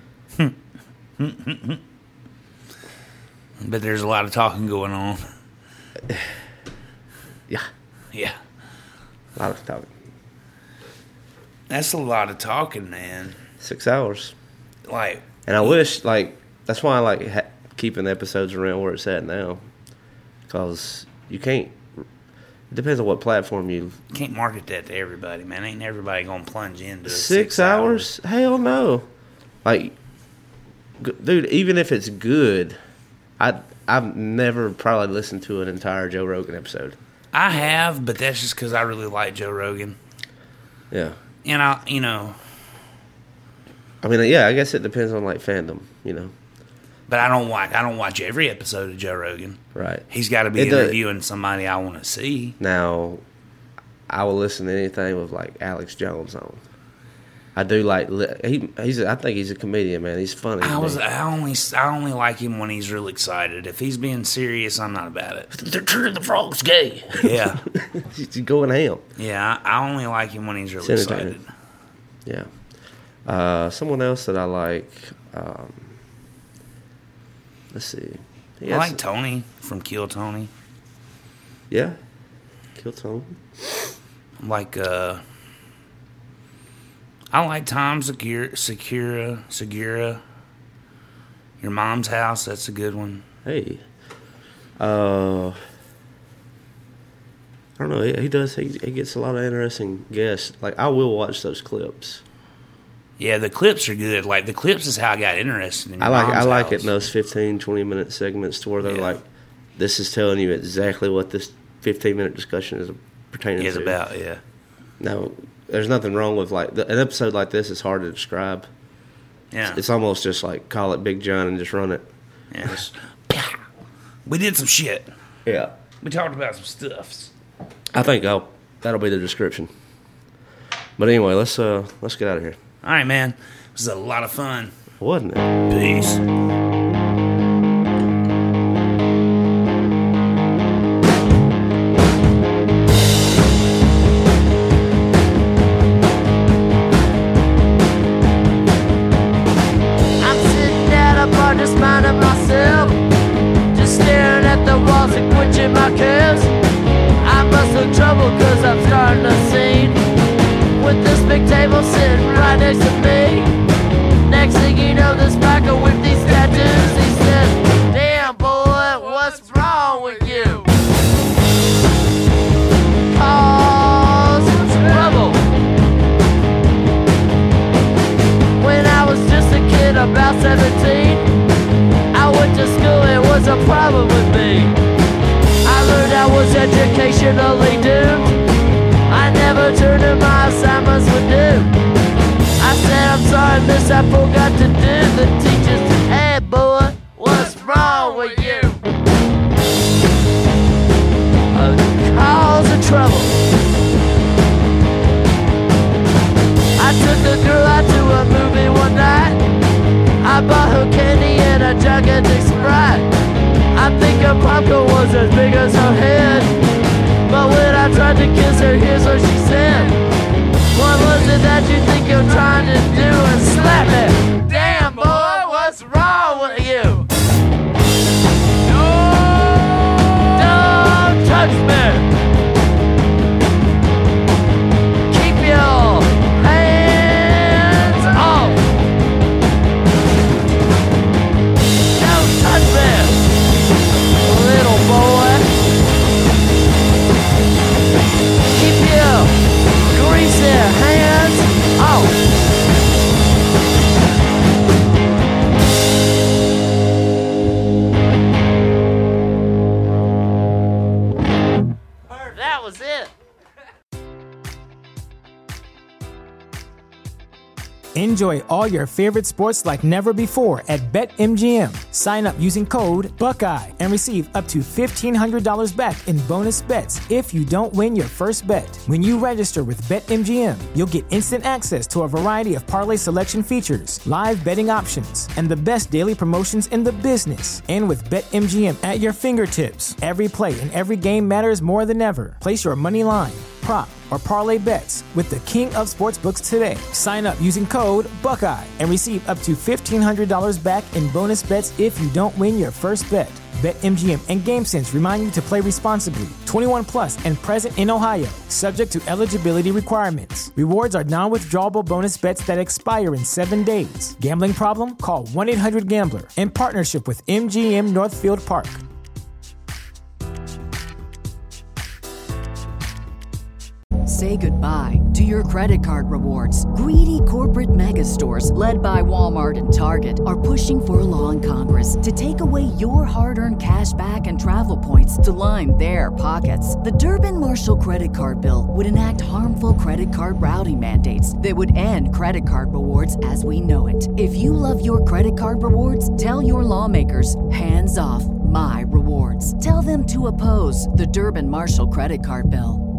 But there's a lot of talking going on. Yeah. Yeah. A lot of talking. That's a lot of talking, man. Six hours. Like, and I wish, like, that's why I like ha- keeping the episodes around where it's at now, because you can't. It depends on what platform you. Can't market that to everybody, man. Ain't everybody gonna plunge into six, six hours? hours? Hell no. Like, g- dude, even if it's good, I I've never probably listened to an entire Joe Rogan episode. I have, but that's just because I really like Joe Rogan. Yeah. And I, you know. I mean, yeah, I guess it depends on like fandom, you know. But I don't watch. I don't watch every episode of Joe Rogan. Right. He's got to be It does- interviewing somebody I want to see. Now, I will listen to anything with like Alex Jones on. I do like li- he. He's. A, I think he's a comedian, man. He's funny. I was. man. I only. I only like him when he's real excited. If he's being serious, I'm not about it. They're turning the frogs gay. Yeah. He's going ham. Yeah. I, I only like him when he's real It's excited. entertaining. Yeah. Uh, someone else that I like. Um, let's see. He I has- like Tony from Kill Tony. Yeah. Kill Tony. Like. uh I like Tom Segura, Segura, Segura. Your Mom's House, that's a good one. Hey. Uh, I don't know. He, he does. He, he gets a lot of interesting guests. Like, I will watch those clips. Yeah, the clips are good. Like, the clips is how I got interested in Your I like Mom's I like House. it in those fifteen, twenty minute segments to where they're Yeah. like, this is telling you exactly what this fifteen minute discussion is pertaining Is to. about, yeah. Now, there's nothing wrong with, like, the, an episode like this is hard to describe. Yeah. It's, it's almost just like call it Big John and just run it. Yeah, just, we did some shit. Yeah. We talked about some stuffs. I think I'll, that'll be the description. But anyway, let's uh let's get out of here. All right, man. This is a lot of fun. Wasn't it? Peace. I'm sitting at a bar just minding myself, just staring at the walls and quenching my curves. I must look trouble cause I'm starting a scene with this big table sitting right next to me. Next thing you know, this biker with these tattoos, he says, damn boy, what's wrong? wrong with you? Cause trouble. When I was just a kid, about seventeen, I went to school, it was a problem with me. I learned I was educationally doomed. I never turned in my assignments were due. I said, I'm sorry, miss, I forgot to do. The teacher said, hey, boy, what's wrong with you? A cause of trouble. I took a girl out to a movie one night. I bought her candy and a gigantic Sprite. I think her popcorn was as big as her head. But when I tried to kiss her, here's what she said. What was it that you think you're trying to do? And slap me. Damn, boy, what's wrong with you? Don't touch me. Keep your hands off. Don't touch me, little boy. Keep your greasy hands off. That was it. Enjoy all your favorite sports like never before at BetMGM. Sign up using code Buckeye and receive up to fifteen hundred dollars back in bonus bets if you don't win your first bet. When you register with BetMGM, you'll get instant access to a variety of parlay selection features, live betting options, and the best daily promotions in the business. And with BetMGM at your fingertips, every play and every game matters more than ever. Place your money line, prop, or parlay bets with the king of sportsbooks today. Sign up using code Buckeye and receive up to fifteen hundred dollars back in bonus bets if you don't win your first bet. BetMGM and GameSense remind you to play responsibly. twenty-one plus and present in Ohio, subject to eligibility requirements. Rewards are non-withdrawable bonus bets that expire in seven days. Gambling problem? Call one eight hundred gambler in partnership with M G M Northfield Park. Say goodbye to your credit card rewards. Greedy corporate mega stores, led by Walmart and Target, are pushing for a law in Congress to take away your hard-earned cash back and travel points to line their pockets. The Durbin-Marshall credit card bill would enact harmful credit card routing mandates that would end credit card rewards as we know it. If you love your credit card rewards, tell your lawmakers, hands off my rewards. Tell them to oppose the Durbin-Marshall credit card bill.